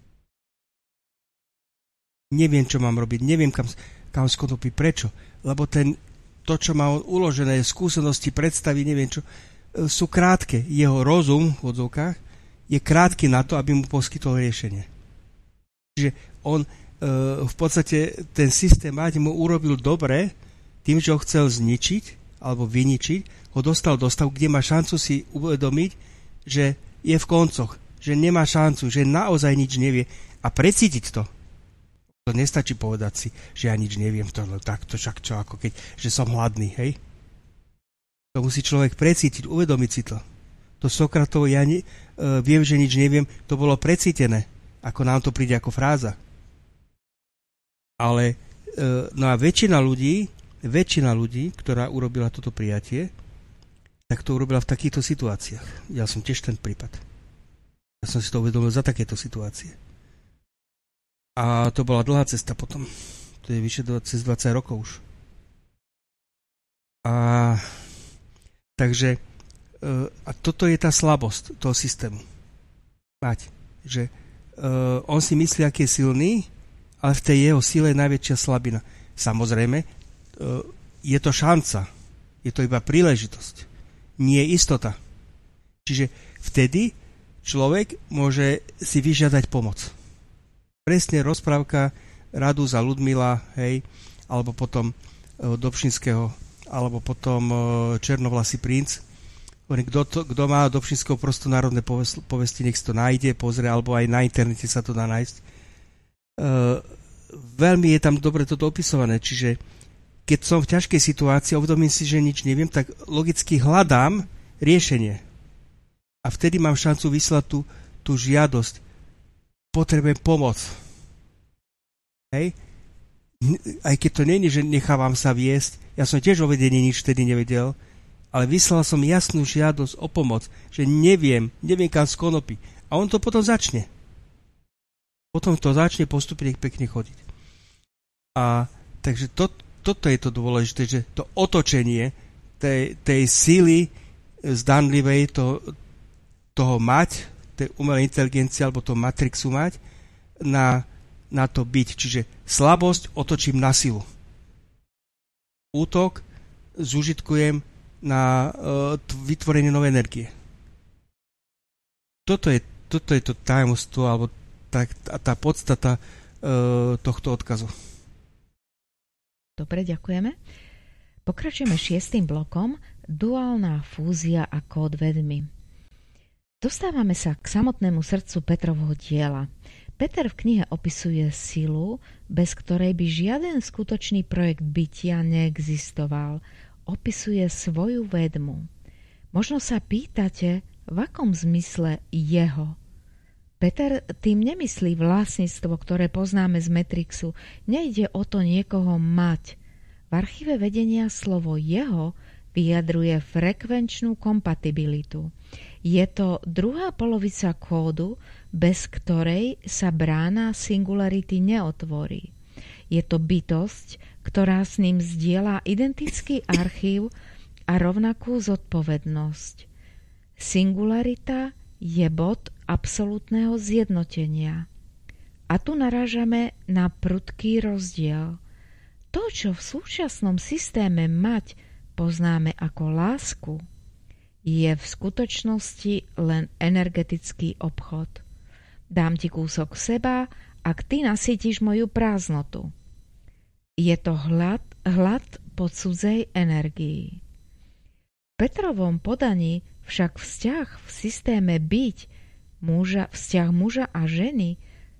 Neviem, čo mám robiť, neviem, kam skotopiť, prečo. Lebo to, čo má on uložené, skúsenosti, predstavy, neviem čo, sú krátke. Jeho rozum v odzovkách je krátky na to, aby mu poskytol riešenie. Čiže on v podstate ten systém mu urobil dobre tým, že ho chcel zničiť alebo vyničiť, ho dostal do stavu, kde má šancu si uvedomiť, že je v koncoch, že nemá šancu, že naozaj nič nevie a precítiť to. To nestačí povedať si, že ja nič neviem, takto však čo, ako keď, že som hladný, hej? To musí človek precítiť, uvedomiť si to. To Sokratovo viem, že nič neviem, to bolo precítené, ako nám to príde ako fráza. Ale no a väčšina ľudí, ktorá urobila toto prijatie, tak to urobila v takýchto situáciách. Ja som tiež ten prípad. Ja som si to uvedomil za takéto situácie. A to bola dlhá cesta potom. To je vyše cez 20 rokov už. Takže a toto je tá slabosť toho systému. Mať, že on si myslí, aký je silný, ale v tej jeho sile je najväčšia slabina. Samozrejme, je to šanca. Je to iba príležitosť. Nie je istota. Čiže vtedy človek môže si vyžiadať pomoc. Presne rozprávka Radu za Ľudmila, hej, alebo potom Dobšinského, alebo potom Černovlasý princ. Kto má Dobšinského prostonárodné povesti, nech si to nájde, pozrie, alebo aj na internete sa to dá nájsť. Veľmi je tam dobre toto opisované, čiže keď som v ťažkej situácii a uvedomím si, že nič neviem, tak logicky hľadám riešenie. A vtedy mám šancu vyslať tú žiadosť. Potrebujem pomoc. Hej? Aj keď to nie je, že nechávam sa viesť, ja som tiež o vedení nič vtedy nevedel, ale vyslal som jasnú žiadosť o pomoc, že neviem kam z konopy. A on to potom začne. Potom to začne postupne pekne chodiť. A takže toto je to dôležité, že to otočenie tej síly zdanlivej, toho mať, tej umelej inteligencie alebo toho matrixu mať, na to byť. Čiže slabosť otočím na silu. Útok zúžitkujem na vytvorenie novej energie. Toto je to tajomstvo, alebo tá podstata tohto odkazu. Dobre, ďakujeme. Pokračujeme 6. blokom Duálna fúzia a kód vedmy. Dostávame sa k samotnému srdcu Petrovho diela. Peter v knihe opisuje silu, bez ktorej by žiaden skutočný projekt bytia neexistoval. Opisuje svoju vedmu. Možno sa pýtate, v akom zmysle jeho. Peter tým nemyslí vlastníctvo, ktoré poznáme z Matrixu. Nejde o to niekoho mať. V archíve vedenia slovo jeho vyjadruje frekvenčnú kompatibilitu. Je to druhá polovica kódu, bez ktorej sa brána singularity neotvorí. Je to bytosť, ktorá s ním zdieľa identický archív a rovnakú zodpovednosť. Singularita je bod absolútneho zjednotenia. A tu narážame na prudký rozdiel. To, čo v súčasnom systéme mať poznáme ako lásku, je v skutočnosti len energetický obchod. Dám ti kúsok seba, ak ty nasítiš moju prázdnotu. Je to hlad po cudzej energii. V Petrovom podaní však vzťah v systéme byť, vzťah muža a ženy,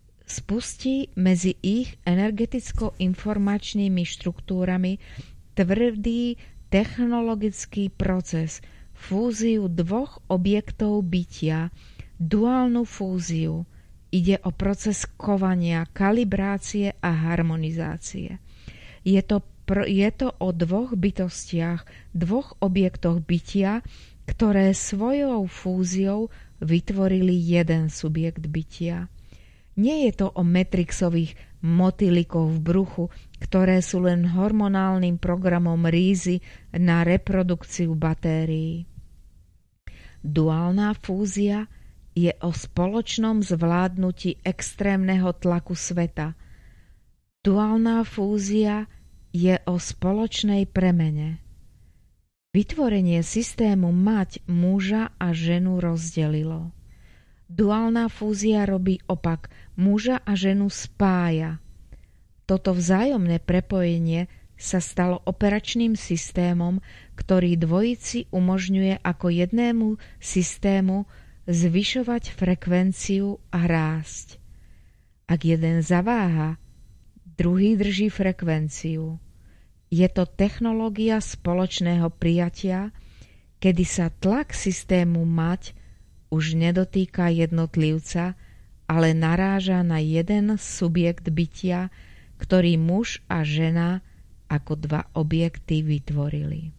spustí medzi ich energeticko-informačnými štruktúrami tvrdý technologický proces, fúziu dvoch objektov bytia, duálnu fúziu. Ide o proces kovania, kalibrácie a harmonizácie. Je to o dvoch bytostiach, dvoch objektoch bytia, ktoré svojou fúziou vytvorili jeden subjekt bytia. Nie je to o matrixových motýlikov v bruchu, ktoré sú len hormonálnym programom rýzy na reprodukciu batérií. Duálna fúzia je o spoločnom zvládnutí extrémneho tlaku sveta. Duálna fúzia je o spoločnej premene. Vytvorenie systému mať muža a ženu rozdelilo. Duálna fúzia robí opak, muža a ženu spája. Toto vzájomné prepojenie sa stalo operačným systémom, ktorý dvojici umožňuje ako jednému systému zvyšovať frekvenciu a rásť. Ak jeden zaváha, druhý drží frekvenciu. Je to technológia spoločného prijatia, kedy sa tlak systému mať už nedotýka jednotlivca, ale naráža na jeden subjekt bytia, ktorý muž a žena ako dva objekty vytvorili.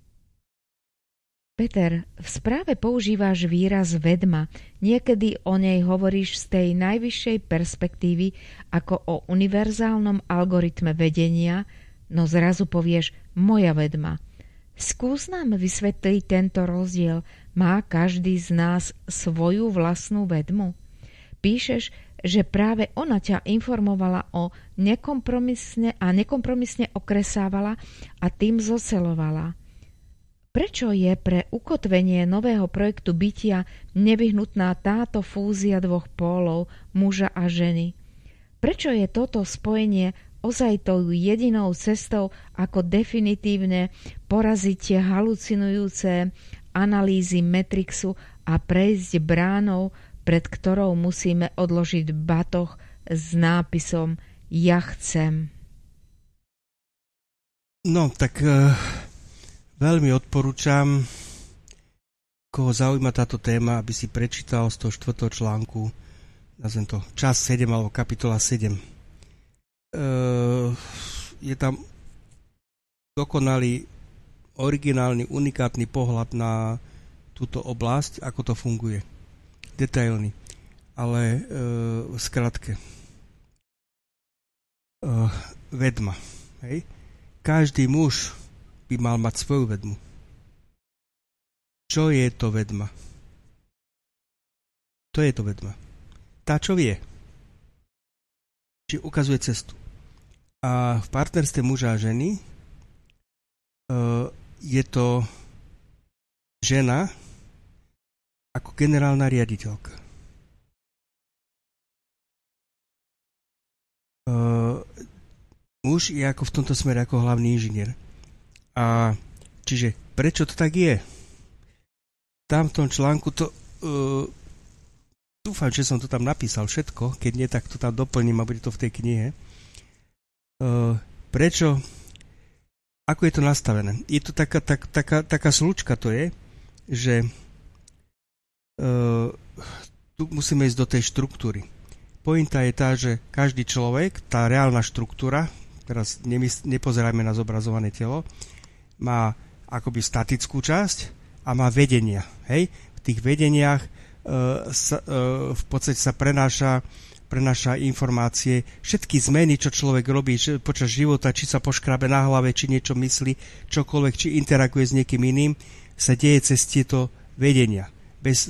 Peter, v správe používáš výraz vedma. Niekedy o nej hovoríš z tej najvyššej perspektívy ako o univerzálnom algoritme vedenia, no zrazu povieš moja vedma. Skús nám vysvetliť tento rozdiel. Má každý z nás svoju vlastnú vedmu? Píšeš, že práve ona ťa informovala o nekompromisne okresávala a tým zocelovala. Prečo je pre ukotvenie nového projektu bytia nevyhnutná táto fúzia dvoch pólov, muža a ženy? Prečo je toto spojenie ozaj tou jedinou cestou, ako definitívne poraziť tie halucinujúce analýzy Matrixu a prejsť bránou, pred ktorou musíme odložiť batoh s nápisom Ja chcem. No, tak veľmi odporúčam, koho zaujíma táto téma, aby si prečítal z toho 4. článku, nazvem to čas 7 alebo kapitola 7. Je tam dokonalý, originálny, unikátny pohľad na túto oblasť, ako to funguje. Detailný. Ale v skratke. Vedma. Hej? Každý muž by mal mať svoju vedmu. Čo je to vedma? To je to vedma. Tá, čo vie. Či ukazuje cestu. A v partnerstve muža a ženy je to žena ako generálna riaditeľka. Muž je ako v tomto smere ako hlavný inžinier. A čiže prečo to tak je? Tam v tom článku to dúfam, že som to tam napísal všetko, keď nie, tak to tam doplním a bude to v tej knihe. Prečo? Ako je to nastavené? Je to taká slučka to je, že tu musíme ísť do tej štruktúry. Pointa je tá, že každý človek, tá reálna štruktúra, teraz nepozerajme na zobrazované telo, má akoby statickú časť a má vedenia. Hej? V tých vedeniach v podstate sa prenáša informácie, všetky zmeny, čo človek robí počas života, či sa poškrabe na hlave, či niečo myslí, čokoľvek, či interaguje s niekým iným, sa deje cez tieto vedenia. Bez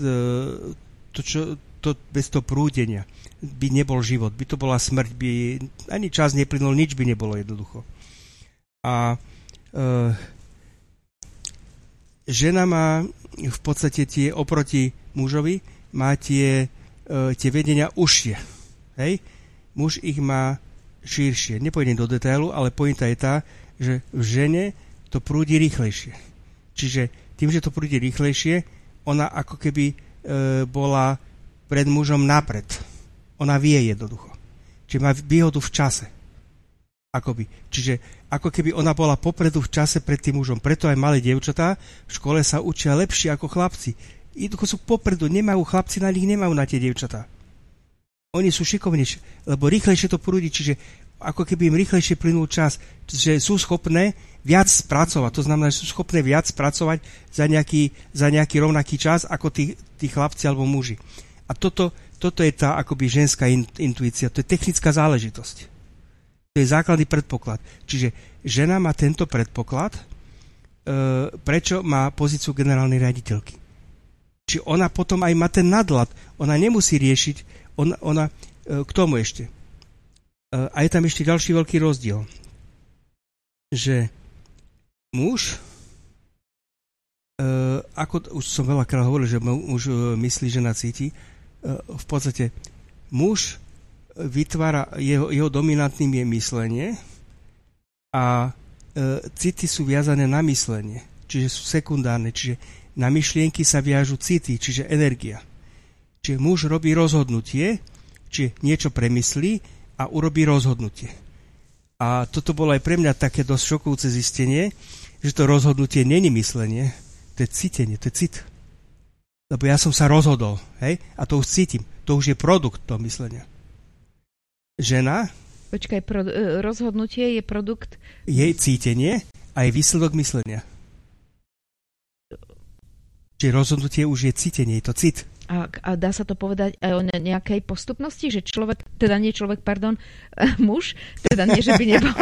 toho prúdenia by nebol život, by to bola smrť, by ani čas neplynul, nič by nebolo jednoducho. A žena má v podstate tie oproti mužovi, má tie vedenia užšie. Hej? Muž ich má širšie. Nepôjdem do detailu, ale pointa je tá, že v žene to prúdi rýchlejšie. Čiže tým, že to prúdi rýchlejšie, ona ako keby bola pred mužom napred. Ona vie jednoducho. Čiže má výhodu v čase. Akoby. Čiže ako keby ona bola popredu v čase pred tým mužom. Preto aj malé dievčatá v škole sa učia lepšie ako chlapci. Jednoducho sú popredu, chlapci na nich nemajú na tie dievčatá. Oni sú šikovnejšie, lebo rýchlejšie to prúdi, čiže ako keby im rýchlejšie plynul čas, že sú schopné viac spracovať. To znamená, že sú schopné viac spracovať za nejaký rovnaký čas ako tí chlapci alebo muži. A toto je tá akoby ženská intuícia, to je technická záležitosť. To je základný predpoklad. Čiže žena má tento predpoklad, prečo má pozíciu generálnej riaditeľky. Či ona potom aj má ten nadhľad. Ona nemusí riešiť, ona k tomu ešte. A je tam ešte ďalší veľký rozdiel. Že muž, ako už som veľakrát hovoril, že muž myslí, žena cíti, v podstate muž vytvára, jeho dominantným je myslenie a city sú viazané na myslenie, čiže sú sekundárne, čiže na myšlienky sa viažu city, čiže energia. Čiže muž robí rozhodnutie, čiže niečo premyslí a urobí rozhodnutie. A toto bolo aj pre mňa také dosť šokujúce zistenie, že to rozhodnutie není myslenie, to je cítenie, to je cit. Lebo ja som sa rozhodol, hej? A to už cítim. To už je produkt toho myslenia. Žena... Počkaj, rozhodnutie je produkt... Jej cítenie a je výsledok myslenia. Čiže rozhodnutie už je cítenie, je to cit. A dá sa to povedať aj o nejakej postupnosti, že muž, teda nie, že by nebol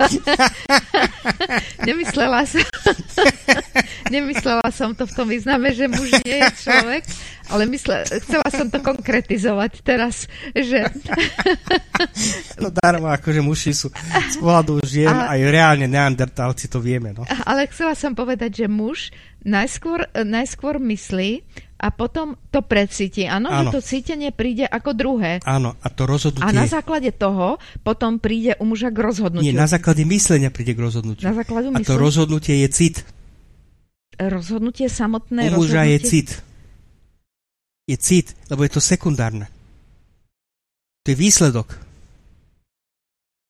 Nemyslela som to v tom význame, že muž nie je človek, ale chcela som to konkretizovať teraz, že... No darmo, akože muži sú z pohľadu žien, aj reálne neandertálci, to vieme. No. Ale chcela som povedať, že muž najskôr myslí a potom to precíti. Áno, že to cítenie príde ako druhé. Áno, a to rozhodnutie... A na základe toho potom príde u muža k rozhodnutiu. Nie, na základe myslenia príde k rozhodnutiu. Na základe myslenia. A to rozhodnutie je cit. Rozhodnutie samotné u muža je cit. Je cit, lebo je to sekundárne. To je výsledok.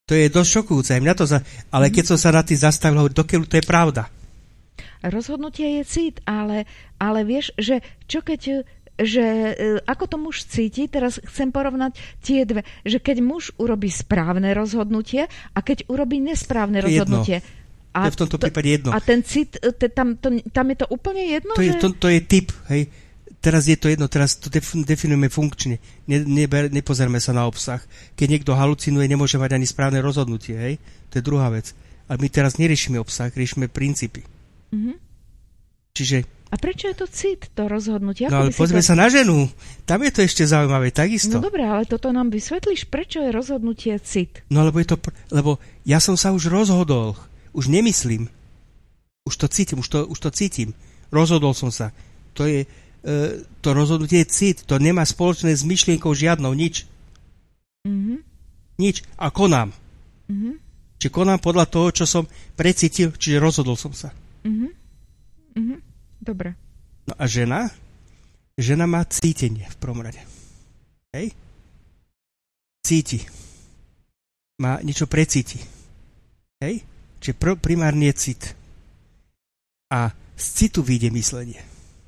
To je dosť šokujúce. Ale keď som sa na tým zastavil, hovorím, dokiaľ to je pravda. Rozhodnutie je cit, ale vieš, že čo keď... ako to muž cíti, teraz chcem porovnať tie dve, že keď muž urobí správne rozhodnutie a keď urobí nesprávne rozhodnutie. A to je v tomto prípade jedno. A ten cit, tam je to úplne jedno? To je typ, hej. Teraz je to jedno, teraz to definujeme funkčne. Nepozerme sa na obsah. Keď niekto halucinuje, nemôže mať ani správne rozhodnutie, hej. To je druhá vec. Ale my teraz neriešime obsah, riešime princípy. Mm-hmm. Čiže... A prečo je to cit, to rozhodnutie? No ale pozrieme sa na ženu. Tam je to ešte zaujímavé, takisto. No dobré, ale toto nám vysvetlíš, prečo je rozhodnutie cit? No lebo ja som sa už rozhodol. Už nemyslím. Už to cítim. Rozhodol som sa. To rozhodnutie je cit. To nemá spoločné s myšlienkou žiadnou, nič. Mm-hmm. Nič. A konám. Mm-hmm. Čiže konám podľa toho, čo som precítil, čiže rozhodol som sa. Mm-hmm. Mm-hmm. Dobre. No a žena? Žena má cítenie v prvom rade. Hej? Cíti. Má niečo precíti. Hej? Čiže primárne je cit. A z citu vyjde myslenie.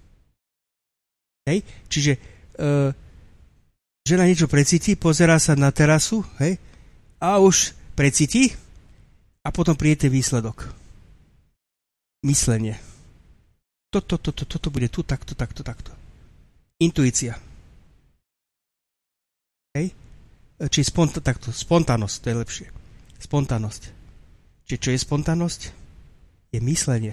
Hej? Čiže žena niečo precíti, pozerá sa na terasu, hej? A už precíti a potom príde ten výsledok. Myslenie. Toto bude tu, takto. Intuícia. Hej? Čiže spontánnosť, to je lepšie. Spontánnosť. Čiže čo je spontánnosť? Je myslenie.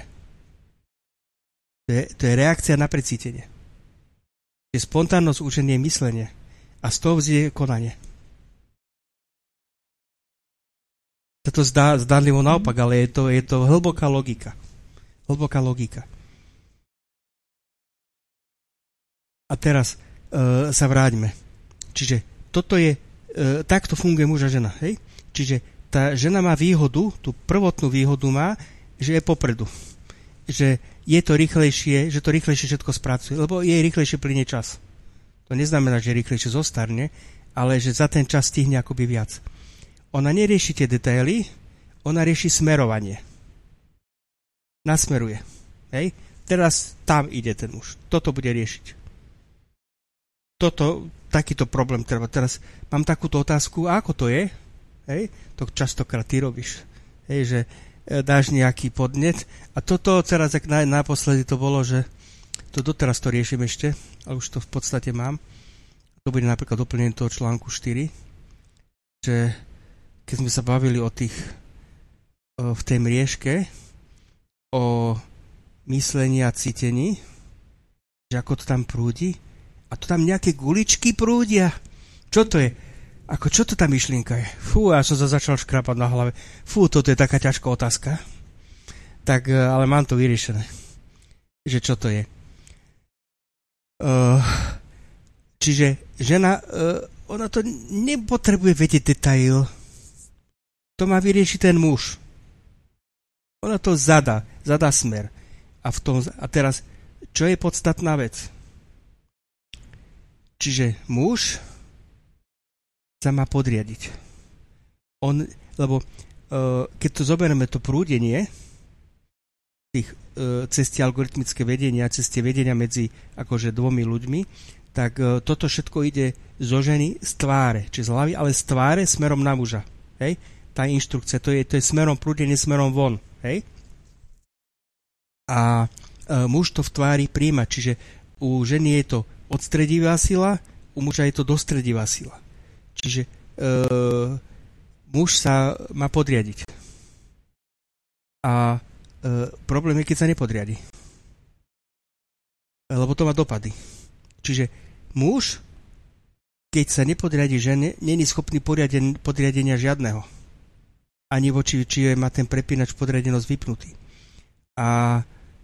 To je reakcia na precítenie. Čiže spontánnosť už nie je myslenie. A z toho vzíde konanie. Sa to zdá zdánlivo naopak, ale je to hlboká logika. Hlboká logika. A teraz sa vráťme. Čiže toto je, takto funguje muž a žena. Hej? Čiže tá žena má výhodu, tú prvotnú výhodu má, že je popredu. Že je to rýchlejšie, že to rýchlejšie všetko spracuje, lebo jej rýchlejšie plynie čas. To neznamená, že rýchlejšie zostarne, ale že za ten čas stihne akoby viac. Ona nerieši tie detaily, ona rieši smerovanie. Nasmeruje. Hej? Teraz tam ide ten muž. Toto bude riešiť. Takýto problém treba. Teraz mám takúto otázku, a ako to je? Hej? To častokrát ty robíš. Hej, že dáš nejaký podnet a toto teraz, ak naposledy to bolo, že to doteraz to riešim ešte, ale už to v podstate mám. To bude napríklad doplnenie toho článku 4, že keď sme sa bavili o tých v tej mriežke o myslení a cítení, že ako to tam prúdi, a to tam nejaké guličky prúdia. Čo to je? Čo to tá myšlienka je? Fú, ja som sa začal škrápať na hlave. Fú, toto je taká ťažká otázka. Tak, ale mám to vyriešené. Že čo to je? Čiže žena, ona to nepotrebuje vedieť detail. To má vyriešiť ten muž. Ona to zadá smer. A teraz, čo je podstatná vec? Čiže muž sa má podriadiť. Lebo keď to zoberieme to prúdenie tých cesty algoritmické vedenia, cesty vedenia medzi akože dvomi ľuďmi, tak toto všetko ide zo ženy z tváre, či z hlavy, ale z tváre smerom na muža. Hej? Tá inštrukcia, to je smerom prúdenie, smerom von. Hej? A muž to v tvári príjma, čiže u ženy je to odstredivá sila, u muža je to dostredivá sila. Čiže muž sa má podriadiť. A problém je, keď sa nepodriadi. Lebo to má dopady. Čiže muž, keď sa nepodriadi žene, není schopný podriadenia žiadneho. Ani voči, či má ten prepínač podriadenosť vypnutý. A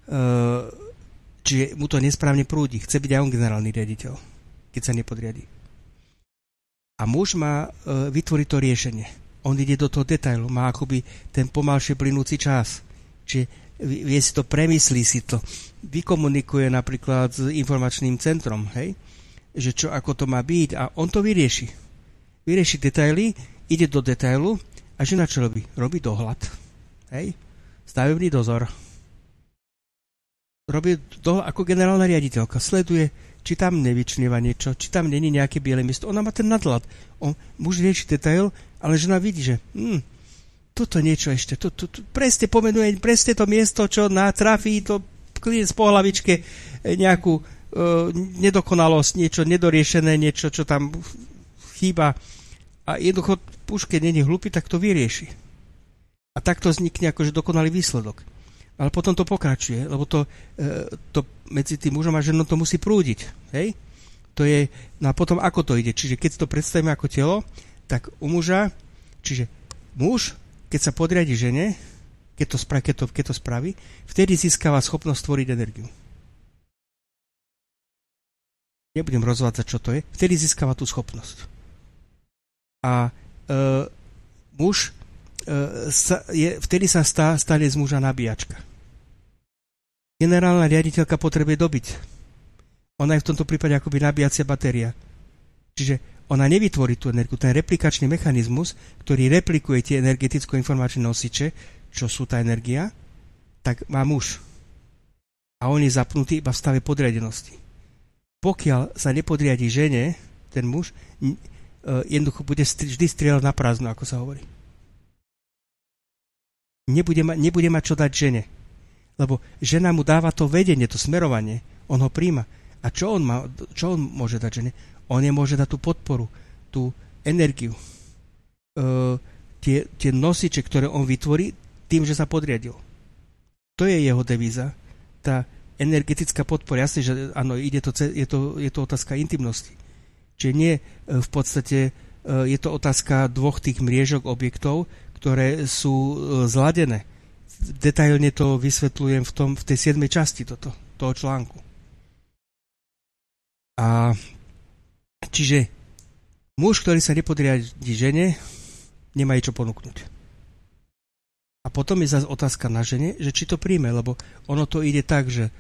čiže mu to nesprávne prúdi. Chce byť aj on generálny riaditeľ, keď sa nepodriadi. A muž má vytvoriť to riešenie. On ide do toho detailu, má akoby ten pomalšie plynúci čas. Čiže vie si to, premyslí si to, vykomunikuje napríklad s informačným centrom, hej? Že ako to má byť, a on to vyrieši. Vyrieši detaily, ide do detailu a A žena čo robí? Robí dohľad. Hej? Stavebný dozor. Robí dohľad ako generálna riaditeľka. Sleduje, či tam nevyčnieva niečo, či tam není nejaké biele miesto. Ona má ten nadhľad. Muž rieši detail, ale žena vidí, že toto niečo ešte. Presne pomenuje, presne to miesto, čo trafí to klient po hlavičke nejakú nedokonalosť, niečo nedoriešené, niečo, čo tam chýba. A jednoducho, už keď není hlupý, tak to vyrieši. A takto vznikne akože dokonalý výsledok. Ale potom to pokračuje, lebo to medzi tým mužom a ženou to musí prúdiť. Hej? To je, no a potom ako to ide? Čiže keď si to predstavíme ako telo, tak u muža, čiže muž, keď sa podriadi žene, keď to spraví, vtedy získava schopnosť tvoriť energiu. Nebudem rozvádzať, čo to je. Vtedy získava tú schopnosť. A muž vtedy sa stane z muža nabíjačka. Generálna riaditeľka potrebuje dobiť. Ona je v tomto prípade akoby nabíjacia batéria. Čiže ona nevytvorí tú energiu. Ten replikačný mechanizmus, ktorý replikuje tie energeticko-informačné nosiče, čo sú tá energia, tak má muž. A on je zapnutý iba v stave podriadenosti. Pokiaľ sa nepodriadi žene, ten muž jednoducho bude vždy strieľať na prázdno, ako sa hovorí. Nebude mať čo dať žene. Lebo žena mu dáva to vedenie, to smerovanie. On ho príjma. A čo on môže dať žene? On je môže dať tú podporu, tú energiu. Tie nosiče, ktoré on vytvorí tým, že sa podriadil. To je jeho devíza. Tá energetická podpora. Jasne, že áno, je to otázka intimnosti. Čiže nie v podstate je to otázka dvoch tých mriežok objektov, ktoré sú zladené. Detailne to vysvetľujem v tej 7. časti toho článku. A čiže muž, ktorý sa nepodriadi žene, nemá čo ponúknuť. A potom je zase otázka na žene, že či to príjme, lebo ono to ide tak, že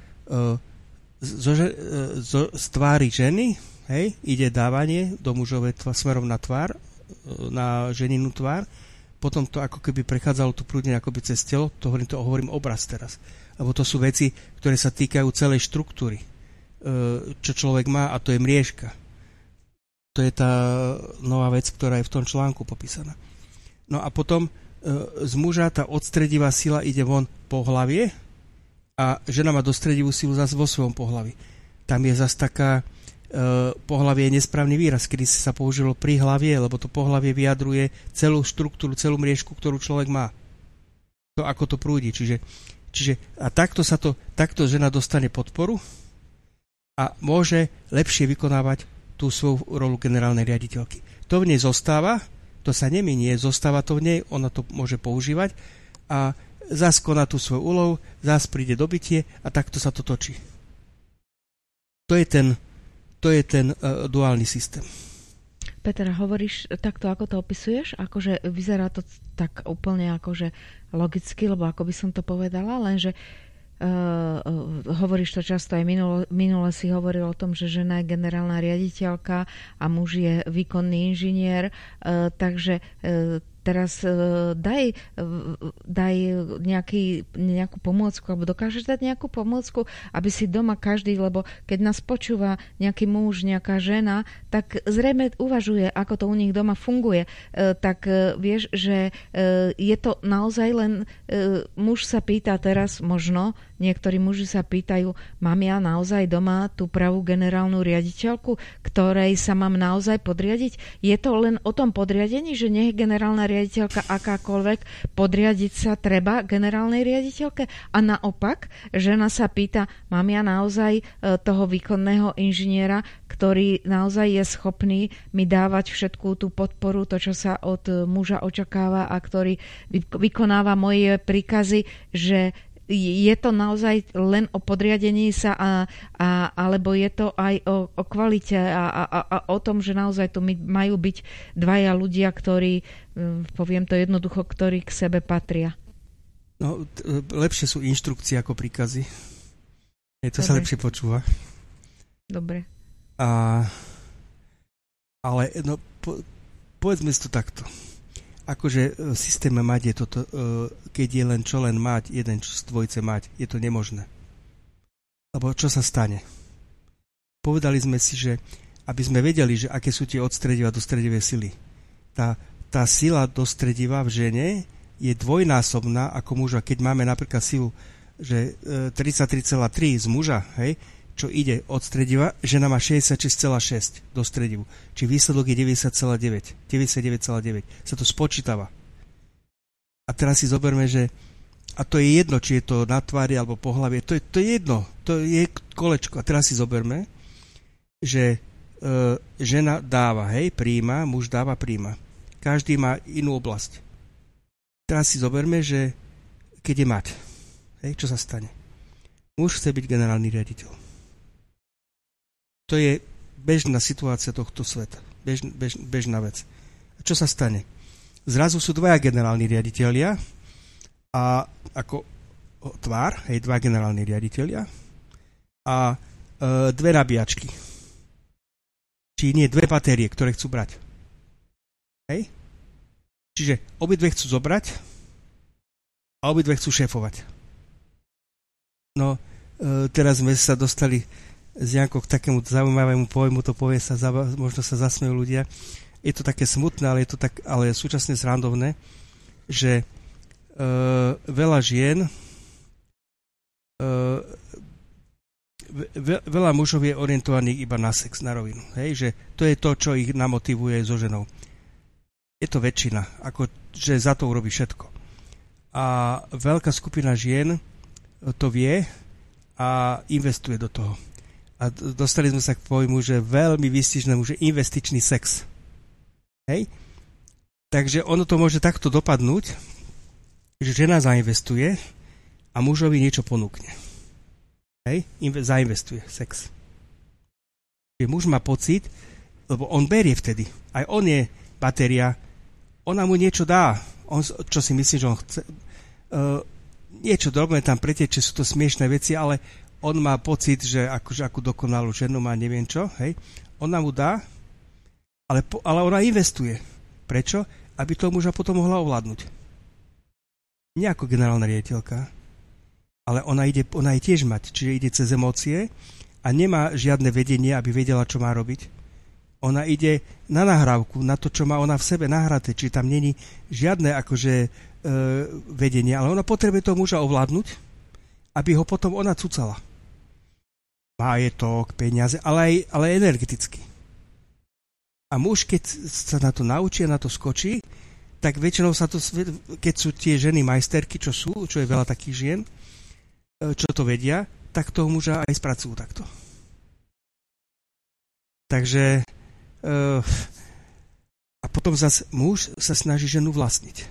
z tvári ženy, hej, ide dávanie do mužovej smerom na tvár, na ženinu tvár, potom to ako keby prechádzalo tu prúdne akoby cez telo, to hovorím obraz teraz. Lebo to sú veci, ktoré sa týkajú celej štruktúry, čo človek má, a to je mriežka. To je tá nová vec, ktorá je v tom článku popísaná. No a potom z muža tá odstredivá sila ide von po hlavie a žena má dostredivú silu zase vo svojom pohlaví. Tam je zase taká pohlavie je nesprávny výraz, kedy sa použilo pri hlavie, lebo to pohlavie vyjadruje celú štruktúru, celú mriežku, ktorú človek má. To, ako to prúdi. Čiže a takto žena dostane podporu a môže lepšie vykonávať tú svoju rolu generálnej riaditeľky. To v nej zostáva, to sa neminie, zostáva to v nej, ona to môže používať a zás koná tú svoju úlohu, zás príde dobytie a takto sa to točí. To je ten duálny systém. Peter, hovoríš takto, ako to opisuješ? Akože vyzerá to tak úplne akože logicky, lebo ako by som to povedala, lenže hovoríš to často aj minule si hovoril o tom, že žena je generálna riaditeľka a muž je výkonný inžinier, takže teraz daj nejakú pomôcku, alebo dokážeš dať nejakú pomôcku, aby si doma každý, lebo keď nás počúva nejaký muž, nejaká žena, tak zrejme uvažuje, ako to u nich doma funguje. Tak vieš, že je to naozaj len muž sa pýta teraz, možno niektorí muži sa pýtajú, mám ja naozaj doma tú pravú generálnu riaditeľku, ktorej sa mám naozaj podriadiť? Je to len o tom podriadení, že nie je generálna riaditeľka akákoľvek, podriadiť sa treba generálnej riaditeľke? A naopak, žena sa pýta, mám ja naozaj toho výkonného inžiniera, ktorý naozaj je schopný mi dávať všetkú tú podporu, to, čo sa od muža očakáva a ktorý vykonáva moje príkazy, že je to naozaj len o podriadení sa alebo je to aj o kvalite a o tom, že naozaj tu majú byť dvaja ľudia, ktorí, poviem to jednoducho, ktorí k sebe patria? No, lepšie sú inštrukcie ako príkazy. To sa lepšie počúva. Dobre. Ale no, povedzme si to takto. akože v systéme mať je toto, keď je len čo len mať, jeden z dvojice mať, je to nemožné. Lebo čo sa stane? Povedali sme si, že aby sme vedeli, že aké sú tie odstrediva do stredivé sily. Tá sila do strediva v žene je dvojnásobná ako muža. Keď máme napríklad silu, že 33,3 z muža, hej, čo ide od strediva, žena má 66,6 do stredivu. Či výsledok je 99,9. Sa to spočítava. A teraz si zoberme, že a to je jedno, či je to na tvári alebo po hlavie, to je jedno, to je kolečko. A teraz si zoberme, že žena dáva, hej, príjma, muž dáva, príjma. Každý má inú oblasť. Teraz si zoberme, že keď je mať, hej, čo sa stane? Muž chce byť generálny riaditeľ. To je bežná situácia tohto sveta. Bežná vec. A čo sa stane? Zrazu sú dvaja generálni riaditelia a ako tvár, hej, dva generálni riaditelia a dve nabíjačky. Či nie, dve batérie, ktoré chcú brať. Hej? Čiže obidve chcú zobrať a obidve chcú šéfovať. No, teraz sme sa dostali s Jankou k takému zaujímavému pojmu, to povie sa, možno sa zasmejú ľudia. Je to také smutné, ale súčasne srandovné, že veľa žien, veľa mužov je orientovaných iba na sex, na rovinu. Hej? Že to je to, čo ich namotivuje so ženou. Je to väčšina, že za to urobí všetko. A veľká skupina žien to vie a investuje do toho. A dostali sme sa k pojmu, že veľmi výstižnému, že investičný sex. Hej? Takže ono to môže takto dopadnúť, že žena zainvestuje a mužovi niečo ponúkne. Hej? Zainvestuje sex. Čiže muž má pocit, lebo on berie vtedy. Aj on je batéria, ona mu niečo dá. On, čo si myslí, že on chce... niečo drobné tam pretieče, sú to smiešné veci, ale on má pocit, že akože akú dokonalú ženu má, neviem čo, hej. Ona mu dá, ale ona investuje. Prečo? Aby toho muža potom mohla ovládnuť. Nie ako generálna riaditeľka, ale ona je tiež mať, čiže ide cez emócie a nemá žiadne vedenie, aby vedela, čo má robiť. Ona ide na nahrávku, na to, čo má ona v sebe nahraté, čiže tam není žiadne akože vedenie, ale ona potrebuje toho muža ovládnuť, aby ho potom ona cucala. Majetok, peniaze, ale energeticky. A muž, keď sa na to naučí a na to skočí, tak väčšinou sa to, keď sú tie ženy majsterky, čo je veľa takých žien, čo to vedia, tak toho muža aj spracujú takto. Takže a potom zase muž sa snaží ženu vlastniť.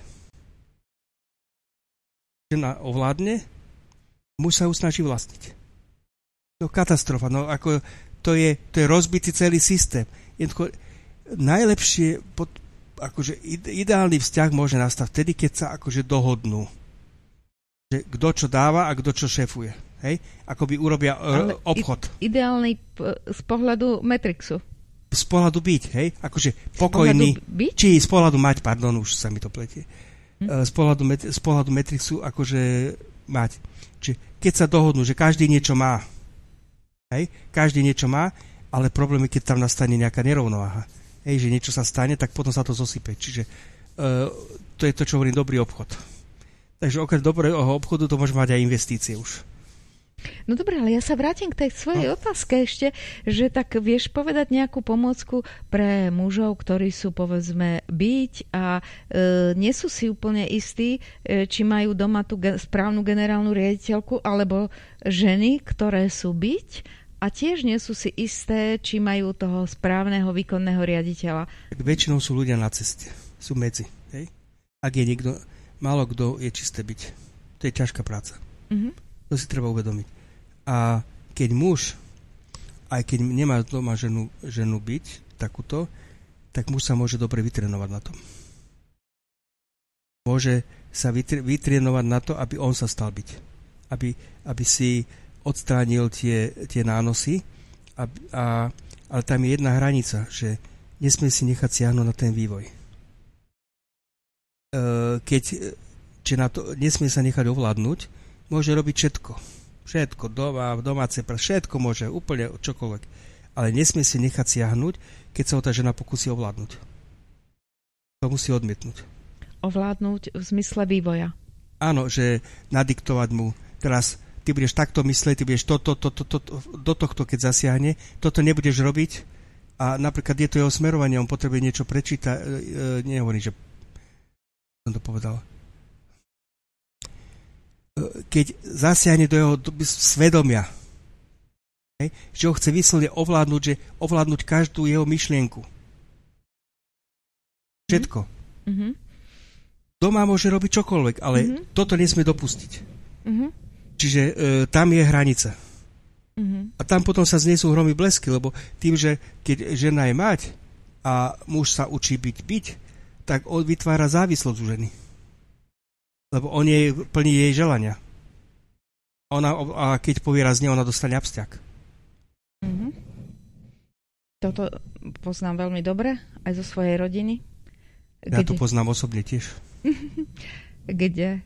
Žena ovládne, muž sa ju snaží vlastniť. No katastrofa, no ako to je rozbitý celý systém. Najlepšie, akože ideálny vzťah môže nastať vtedy, keď sa akože dohodnú. Že kto čo dáva a kto čo šéfuje. Hej? Akoby urobia obchod. Ideálny z pohľadu Matrixu. Z pohľadu byť, hej? Akože pokojný. Či z pohľadu mať, pardon, už sa mi to pletie. Z pohľadu Matrixu akože mať. Čiže keď sa dohodnú, že každý niečo má, hej? Každý niečo má, ale problém je, keď tam nastane nejaká nerovnováha. Hej, že niečo sa stane, tak potom sa to zosype. Čiže to je to, čo hovorím, dobrý obchod. Takže okrem dobrého obchodu to môže mať aj investície už. No dobré, ale ja sa vrátim k tej svojej otázke ešte, že tak vieš povedať nejakú pomôcku pre mužov, ktorí sú povedzme byť a nie sú si úplne istí, či majú doma tú správnu generálnu riaditeľku, alebo ženy, ktoré sú byť a tiež nie sú si isté, či majú toho správneho výkonného riaditeľa. Tak väčšinou sú ľudia na ceste, sú medzi. Hej? Ak je niekto, málo kto je čisté byť. To je ťažká práca. To si treba uvedomiť. A keď muž, aj keď nemá doma ženu byť takúto, tak muž sa môže dobre vytrénovať na tom. Môže sa vytrénovať na to, aby on sa stal byť. Aby si odstránil tie nánosy. Ale tam je jedna hranica, že nesmie si nechať siahnuť na ten vývoj. či na to nesmie sa nechať ovládnuť, môže robiť všetko. Všetko, doma, domáce, všetko môže, úplne čokoľvek. Ale nesmie si nechať siahnuť, keď sa ho tá žena pokusí ovládnuť. To musí odmietnúť. Ovládnuť v zmysle vývoja. Áno, že nadiktovať mu, teraz ty budeš takto myslieť, ty budeš do tohto, keď zasiahne, toto nebudeš robiť a napríklad je to jeho smerovanie, on potrebuje niečo prečítať, nehovorím, že som to povedal. Keď zasiahne do jeho svedomia, že ho chce vyslovene ovládnuť každú jeho myšlienku. Všetko. Mm-hmm. Doma môže robiť čokoľvek, ale toto nesmie dopustiť. Mm-hmm. Čiže tam je hranica. Mm-hmm. A tam potom sa znesú hromy blesky, lebo tým, že keď žena je mať a muž sa učí byť, tak on vytvára závislosť u ženy. Lebo on jej plní jej želania. A keď povie raz nie, ona dostane absťak. Mm-hmm. Toto poznám veľmi dobre, aj zo svojej rodiny. Ja to poznám osobne tiež. Kde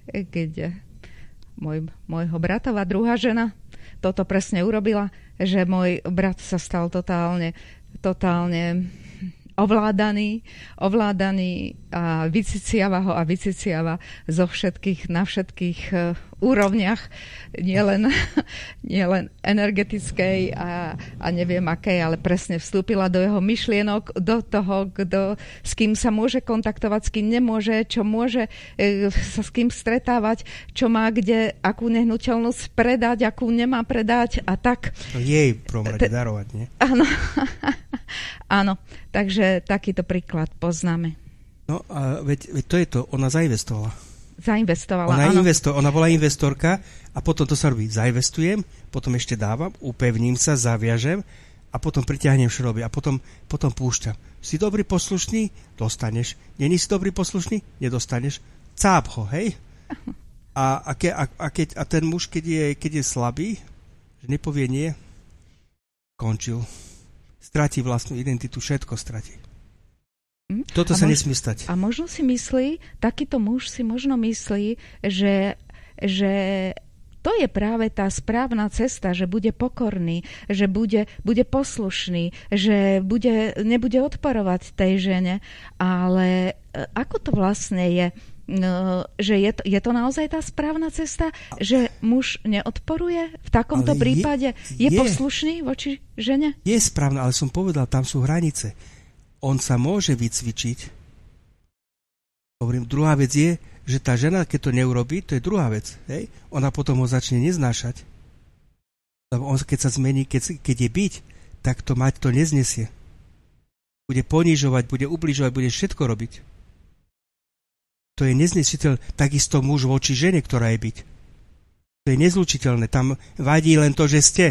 môjho bratová druhá žena toto presne urobila, že môj brat sa stal totálne ovládaný a vyciciava zo všetkých, na všetkých úrovniach, nielen energetickej a neviem akej, ale presne vstúpila do jeho myšlienok, do toho, s kým sa môže kontaktovať, s kým nemôže, čo môže sa s kým stretávať, čo má kde, akú nehnuteľnosť predať, akú nemá predať a tak. Jej prvom rade darovať, nie? Áno. Áno, takže takýto príklad poznáme. No a veď to je to, ona zainvestovala. Ona bola investorka a potom to sa robí. Zainvestujem, potom ešte dávam, upevním sa, zaviažem a potom pritiahnem šroby a potom púšťam. Si dobrý poslušný? Dostaneš. Není si dobrý poslušný? Nedostaneš. Cáp ho, hej? A ten muž, keď je slabý, že nepovie nie, končil. Stratí vlastnú identitu, všetko stratí. Toto sa nesmie stať. A možno si myslí, takýto muž si možno myslí, že to je práve tá správna cesta, že bude pokorný, že bude poslušný, že nebude odporovať tej žene. Ale ako to vlastne je? Že je to naozaj tá správna cesta? Že muž neodporuje? V takomto prípade je poslušný voči žene? Je správna, ale som povedal, tam sú hranice. On sa môže vycvičiť. Hovorím, druhá vec je, že tá žena, keď to neurobí, to je druhá vec. Hej? Ona potom ho začne neznášať. Lebo on, keď sa zmení, keď je byť, tak to mať to neznesie. Bude ponižovať, bude ubližovať, bude všetko robiť. To je neznesiteľné. Takisto muž voči žene, ktorá je byť. To je nezlučiteľné. Tam vadí len to, že ste.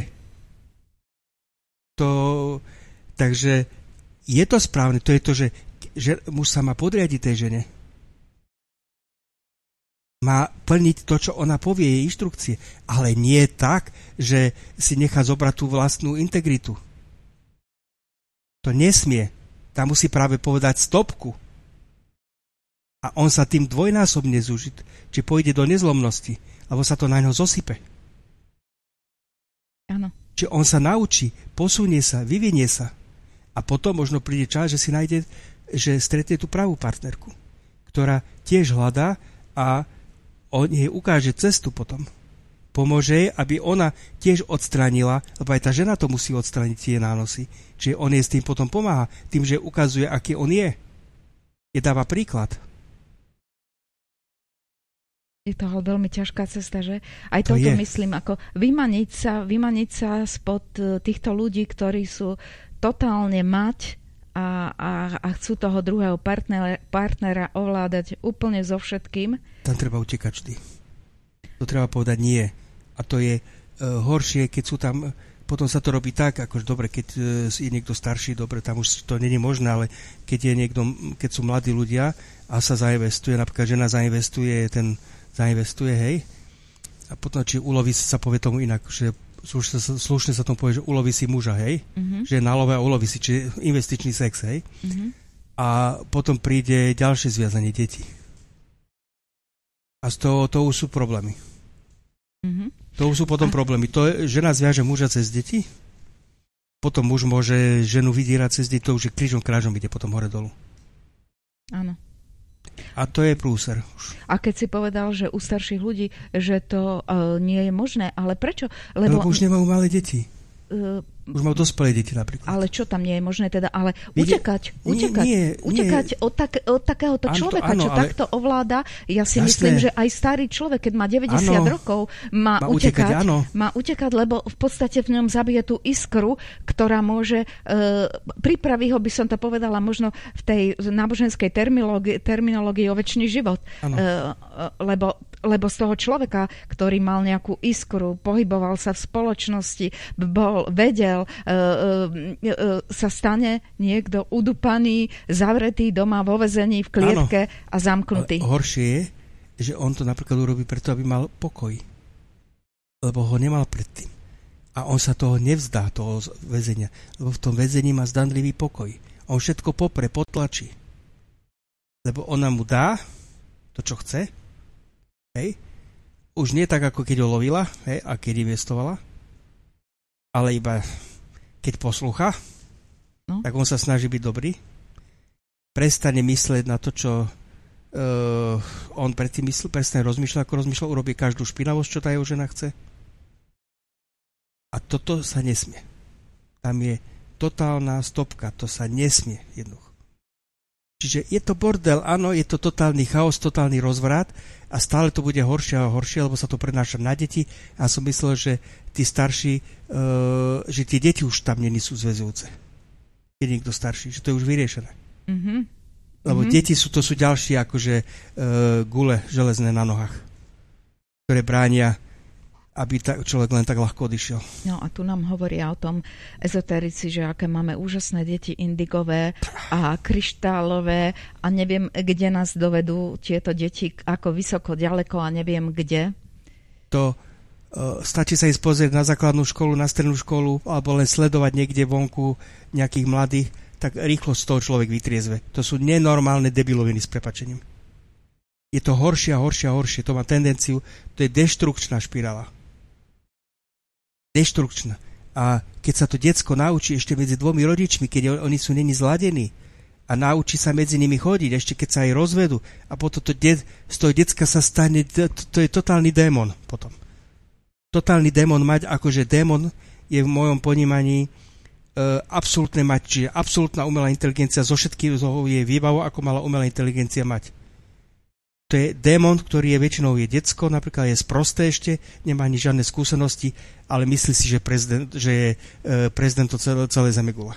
Takže je to správne. To je to, že muž sa má podriadiť tej žene. Má plniť to, čo ona povie, jej inštrukcie. Ale nie tak, že si nechá zobrať tú vlastnú integritu. To nesmie. Tam musí práve povedať stopku. A on sa tým dvojnásobne zúžiť, či pôjde do nezlomnosti, alebo sa to na ňo zosype. Áno. Či on sa naučí, posunie sa, vyvinie sa. A potom možno príde čas, že si nájde, že stretne tú pravú partnerku, ktorá tiež hľadá a on jej ukáže cestu potom. Pomôže jej, aby ona tiež odstránila, lebo aj tá žena to musí odstrániť tie nánosy. Čiže on jej s tým potom pomáha, tým, že ukazuje, aký on je. Je dáva príklad. Je to veľmi ťažká cesta, že? Aj toto myslím, ako vymaniť sa spod týchto ľudí, ktorí sú totálne mať a chcú toho druhého partnera ovládať úplne so všetkým. Tam treba utekať vždy. To treba povedať nie. A to je horšie, keď sú tam, potom sa to robí tak, akože dobre, keď je niekto starší, dobre, tam už to nie je možné, ale keď sú mladí ľudia a sa zainvestuje, napríklad žena zainvestuje, hej, a potom, či uloví sa povie tomu inak, že slušne sa tomu povie, že uloví si muža, hej, že na love a uloví si, čiže investičný sex, hej, a potom príde ďalšie zviazanie detí. A z toho to už sú problémy. To už sú potom problémy. To je, žena zviaže muža cez deti, potom muž môže ženu vydierať cez deti, to už je krížom krážom ide potom hore dolu. Áno. A to je prúser. A keď si povedal, že u starších ľudí, že to nie je možné, ale prečo? Lebo už nemajú malé deti. Už majú dospelé deti napríklad. Ale čo tam nie je možné teda? Ale utekať od takéhoto človeka, čo takto ovláda. Ja si myslím, že aj starý človek, keď má 90 rokov, má utekať, lebo v podstate v ňom zabije tú iskru, ktorá môže pripraví ho, by som to povedala, možno v tej náboženskej terminológii o večný život. Lebo z toho človeka, ktorý mal nejakú iskru, pohyboval sa v spoločnosti, vedel, sa stane niekto udupaný, zavretý doma vo väzení v klietke a zamknutý. Horšie je, že on to napríklad urobí preto, aby mal pokoj. Lebo ho nemal predtým. A on sa toho nevzdá, toho väzenia. Lebo v tom väzení má zdanlivý pokoj. On všetko potlačí. Lebo ona mu dá to, čo chce. Hej. Už nie tak, ako keď ho lovila, hej, a keď investovala, ale iba keď poslúcha, tak on sa snaží byť dobrý. Prestane myslieť na to, čo on predtým myslel, prestane rozmýšľať, ako rozmýšľal, urobí každú špinavosť, čo tá jeho žena chce. A toto sa nesmie. Tam je totálna stopka, to sa nesmie jednoducho. Čiže je to bordel, áno, je to totálny chaos, totálny rozvrat a stále to bude horšie a horšie, lebo sa to prenáša na deti. A som myslel, že tí starší, že tie deti už tam nie sú zväzujúce. Je niekto starší, že to je už vyriešené. Lebo deti to sú ďalšie akože gule železné na nohách, ktoré bránia, aby človek len tak ľahko odišiel. No a tu nám hovoria o tom ezoterici, že aké máme úžasné deti indigové a kryštálové a neviem, kde nás dovedú tieto deti, ako vysoko, ďaleko a neviem kde. To stačí sa ísť pozrieť na základnú školu, na strednú školu alebo len sledovať niekde vonku nejakých mladých, tak rýchlo z toho človek vytriezve. To sú nenormálne debiloviny s prepáčením. Je to horšie a horšie a horšie. To má tendenciu, to je deštrukčná špirála. Deštrukčná. A keď sa to decko naučí ešte medzi dvomi rodičmi, keď oni sú neni zladení a naučí sa medzi nimi chodiť, ešte keď sa aj rozvedú a potom z toho decka sa stane, to je totálny démon potom. Totálny démon mať, akože démon je v mojom ponímaní absolútne mať, čiže absolútna umelá inteligencia zo všetkých je výbavou, ako mala umelá inteligencia mať. To je démon, ktorý je väčšinou decko, napríklad je sprosté ešte, nemá ani žiadne skúsenosti, ale myslí si, že je prezident to celé zemegula.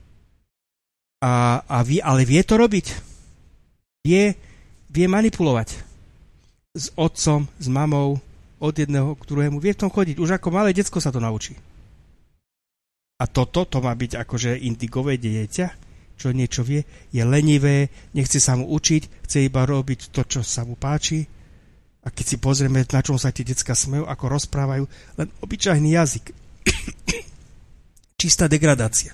Ale vie to robiť. Vie manipulovať. S otcom, s mamou, od jedného k druhému. Vie v tom chodiť. Už ako malé decko sa to naučí. A to má byť akože indigové dieťa, čo niečo vie, je lenivé, nechce sa mu učiť, chce iba robiť to, čo sa mu páči. A keď si pozrieme, na čom sa tie decká smejú, ako rozprávajú, len obyčajný jazyk. Čistá degradácia.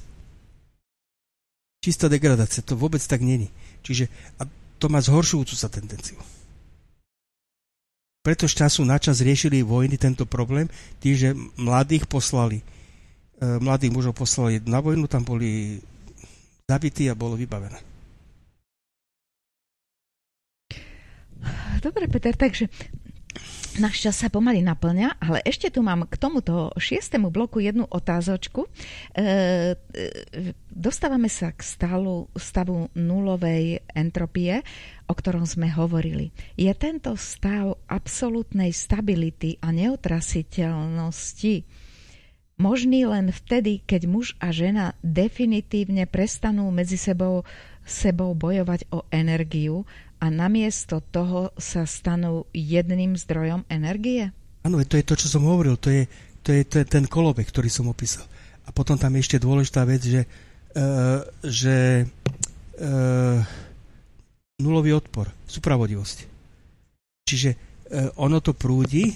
Čistá degradácia, to vôbec tak není. Čiže a to má zhoršujúcu sa tendenciu. Preto z času na čas riešili vojny tento problém, tým, že mladých mužov poslali na vojnu, tam boli zabití a bolo vybavené. Dobre, Peter, takže náš čas sa pomaly naplňa, ale ešte tu mám k tomuto 6. bloku jednu otázočku. Dostávame sa k stavu nulovej entropie, o ktorom sme hovorili. Je tento stav absolútnej stability a neotrasiteľnosti možný len vtedy, keď muž a žena definitívne prestanú medzi sebou bojovať o energiu a namiesto toho sa stanú jedným zdrojom energie? Áno, to je to, čo som hovoril. To je ten kolobek, ktorý som opísal. A potom tam je ešte dôležitá vec, že nulový odpor, súpravodivosť. Čiže ono to prúdi,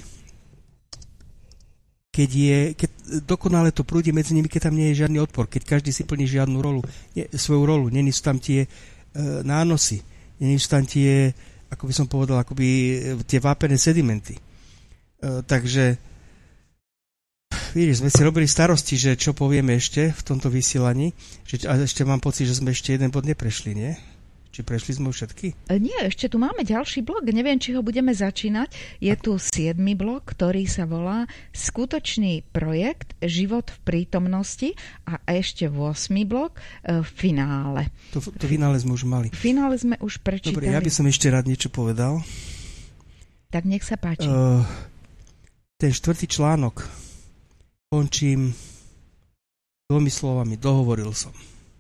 keď dokonale to prúdi medzi nimi, keď tam nie je žiadny odpor, keď každý si plní svoju rolu, není sú tam tie nánosy, není sú tam tie ako by som povedal, akoby tie vápené sedimenty. Takže vidíš, sme si robili starosti, že čo povieme ešte v tomto vysielaní, a ešte mám pocit, že sme ešte jeden bod neprešli, nie? Či prešli sme všetky? Nie, ešte tu máme ďalší blok. Neviem, či ho budeme začínať. Je tu 7. blok, ktorý sa volá Skutočný projekt Život v prítomnosti a ešte 8. blok Finále. To finále sme už mali. Finále sme už prečítali. Dobre, ja by som ešte rád niečo povedal. Tak nech sa páči. Ten 4. článok končím 2 slovami. Dohovoril som.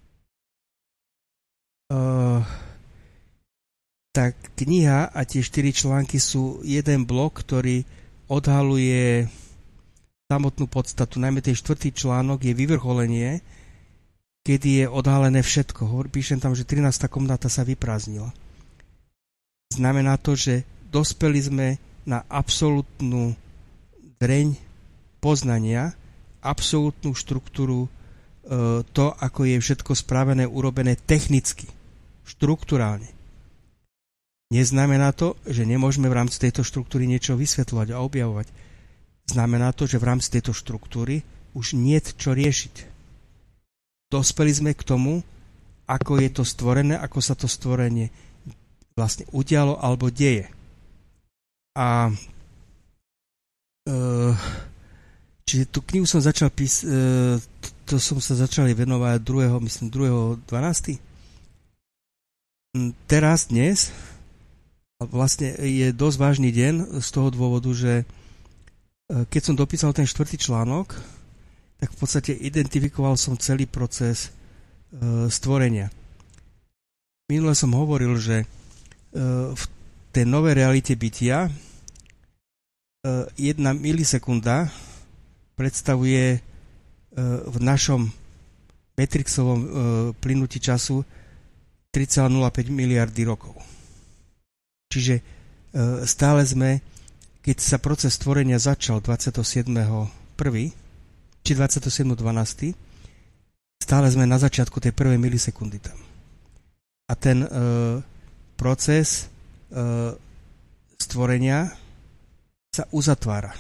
Tá kniha a tie 4 články sú jeden blok, ktorý odhaluje samotnú podstatu. Najmä ten 4. článok je vyvrcholenie, kedy je odhalené všetko. Píšem tam, že 13. komnáta sa vyprázdnila. Znamená to, že dospeli sme na absolútnu dreň poznania, absolútnu štruktúru, to, ako je všetko spravené, urobené technicky, štruktúrálne. Neznamená to, že nemôžeme v rámci tejto štruktúry niečo vysvetľovať a objavovať. Znamená to, že v rámci tejto štruktúry už niet čo riešiť. Dospeli sme k tomu, ako je to stvorené, ako sa to stvorenie vlastne udialo alebo deje. A čiže tú knihu som začal písať, to som sa začal venovať 2.12. Teraz, dnes, vlastne je dosť vážny deň z toho dôvodu, že keď som dopísal ten 4. článok, tak v podstate identifikoval som celý proces stvorenia. Minule som hovoril, že v tej novej realite bytia 1 milisekunda predstavuje v našom Matrixovom plynutí času 3,05 miliardy rokov. Čiže stále sme, keď sa proces stvorenia začal 27.1. či 27.12., stále sme na začiatku tej prvej milisekundy tam. A ten proces stvorenia sa uzatvára.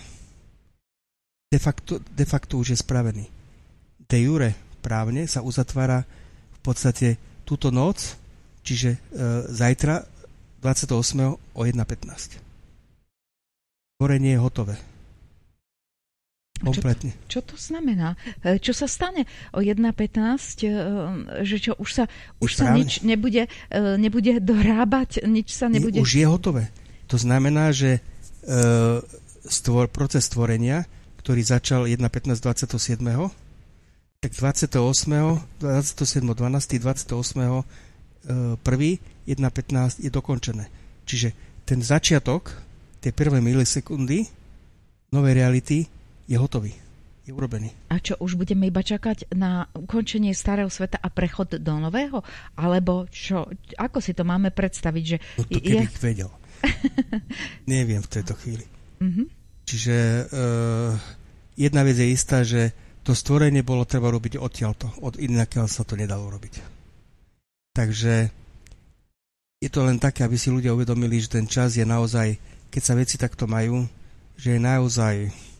De facto už je spravený. De jure právne sa uzatvára v podstate túto noc, čiže zajtra 28. o 1.15. Stvorenie je hotové. Kompletne. Čo to znamená? Čo sa stane o 1.15? Že čo, už sa nič nebude dorábať? Nič sa nebude... Už je hotové. To znamená, že proces stvorenia, ktorý začal 1.15. 27. tak 28. 27. 12. 28. 1. 1.15 je dokončené. Čiže ten začiatok tej prvej milisekundy novej reality je hotový. Je urobený. A čo, už budeme iba čakať na ukončenie starého sveta a prechod do nového? Alebo čo? Ako si to máme predstaviť? Že no to keby vedel. Neviem v tejto chvíli. Mm-hmm. Čiže jedna vec je istá, že to stvorenie bolo treba robiť odtiaľto. Od inakiaľ sa to nedalo robiť. Takže je to len také, aby si ľudia uvedomili, že ten čas je naozaj, keď sa veci takto majú, že je naozaj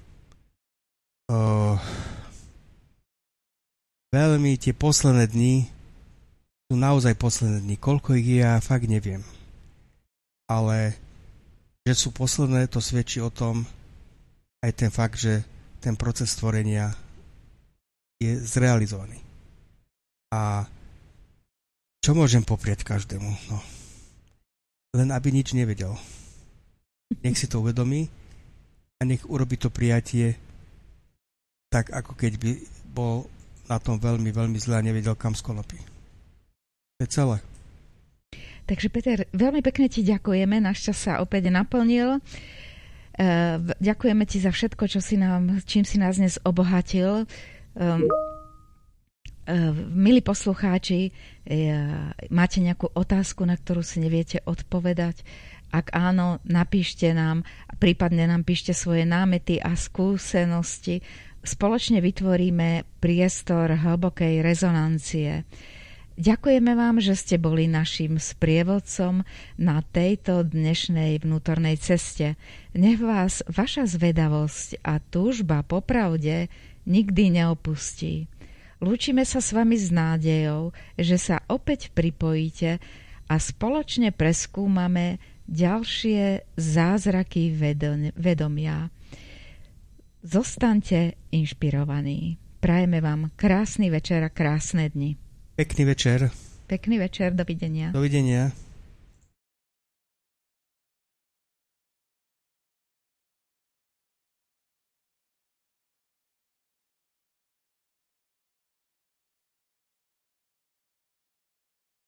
veľmi tie posledné dni sú naozaj posledné dni. Koľko ich je, ja fakt neviem. Ale že sú posledné, to svedčí o tom aj ten fakt, že ten proces stvorenia je zrealizovaný. A čo môžem poprieť každému? No. Len aby nič nevedel. Nech si to uvedomí a nech urobí to prijatie tak, ako keď by bol na tom veľmi, veľmi zle a nevedel, kam skonopí. To je celé. Takže Peter, veľmi pekne ti ďakujeme, náš čas sa opäť naplnil. Ďakujeme ti za všetko, čím si nás dnes obohatil. Milí poslucháči, máte nejakú otázku, na ktorú si neviete odpovedať? Ak áno, napíšte nám, prípadne nám píšte svoje námety a skúsenosti. Spoločne vytvoríme priestor hlbokej rezonancie. Ďakujeme vám, že ste boli našim sprievodcom na tejto dnešnej vnútornej ceste. Nech vás vaša zvedavosť a túžba po pravde nikdy neopustí. Lúčime sa s vami s nádejou, že sa opäť pripojíte a spoločne preskúmame ďalšie zázraky vedomia. Zostaňte inšpirovaní. Prajeme vám krásny večer a krásne dni. Pekný večer. Pekný večer, dovidenia. Dovidenia.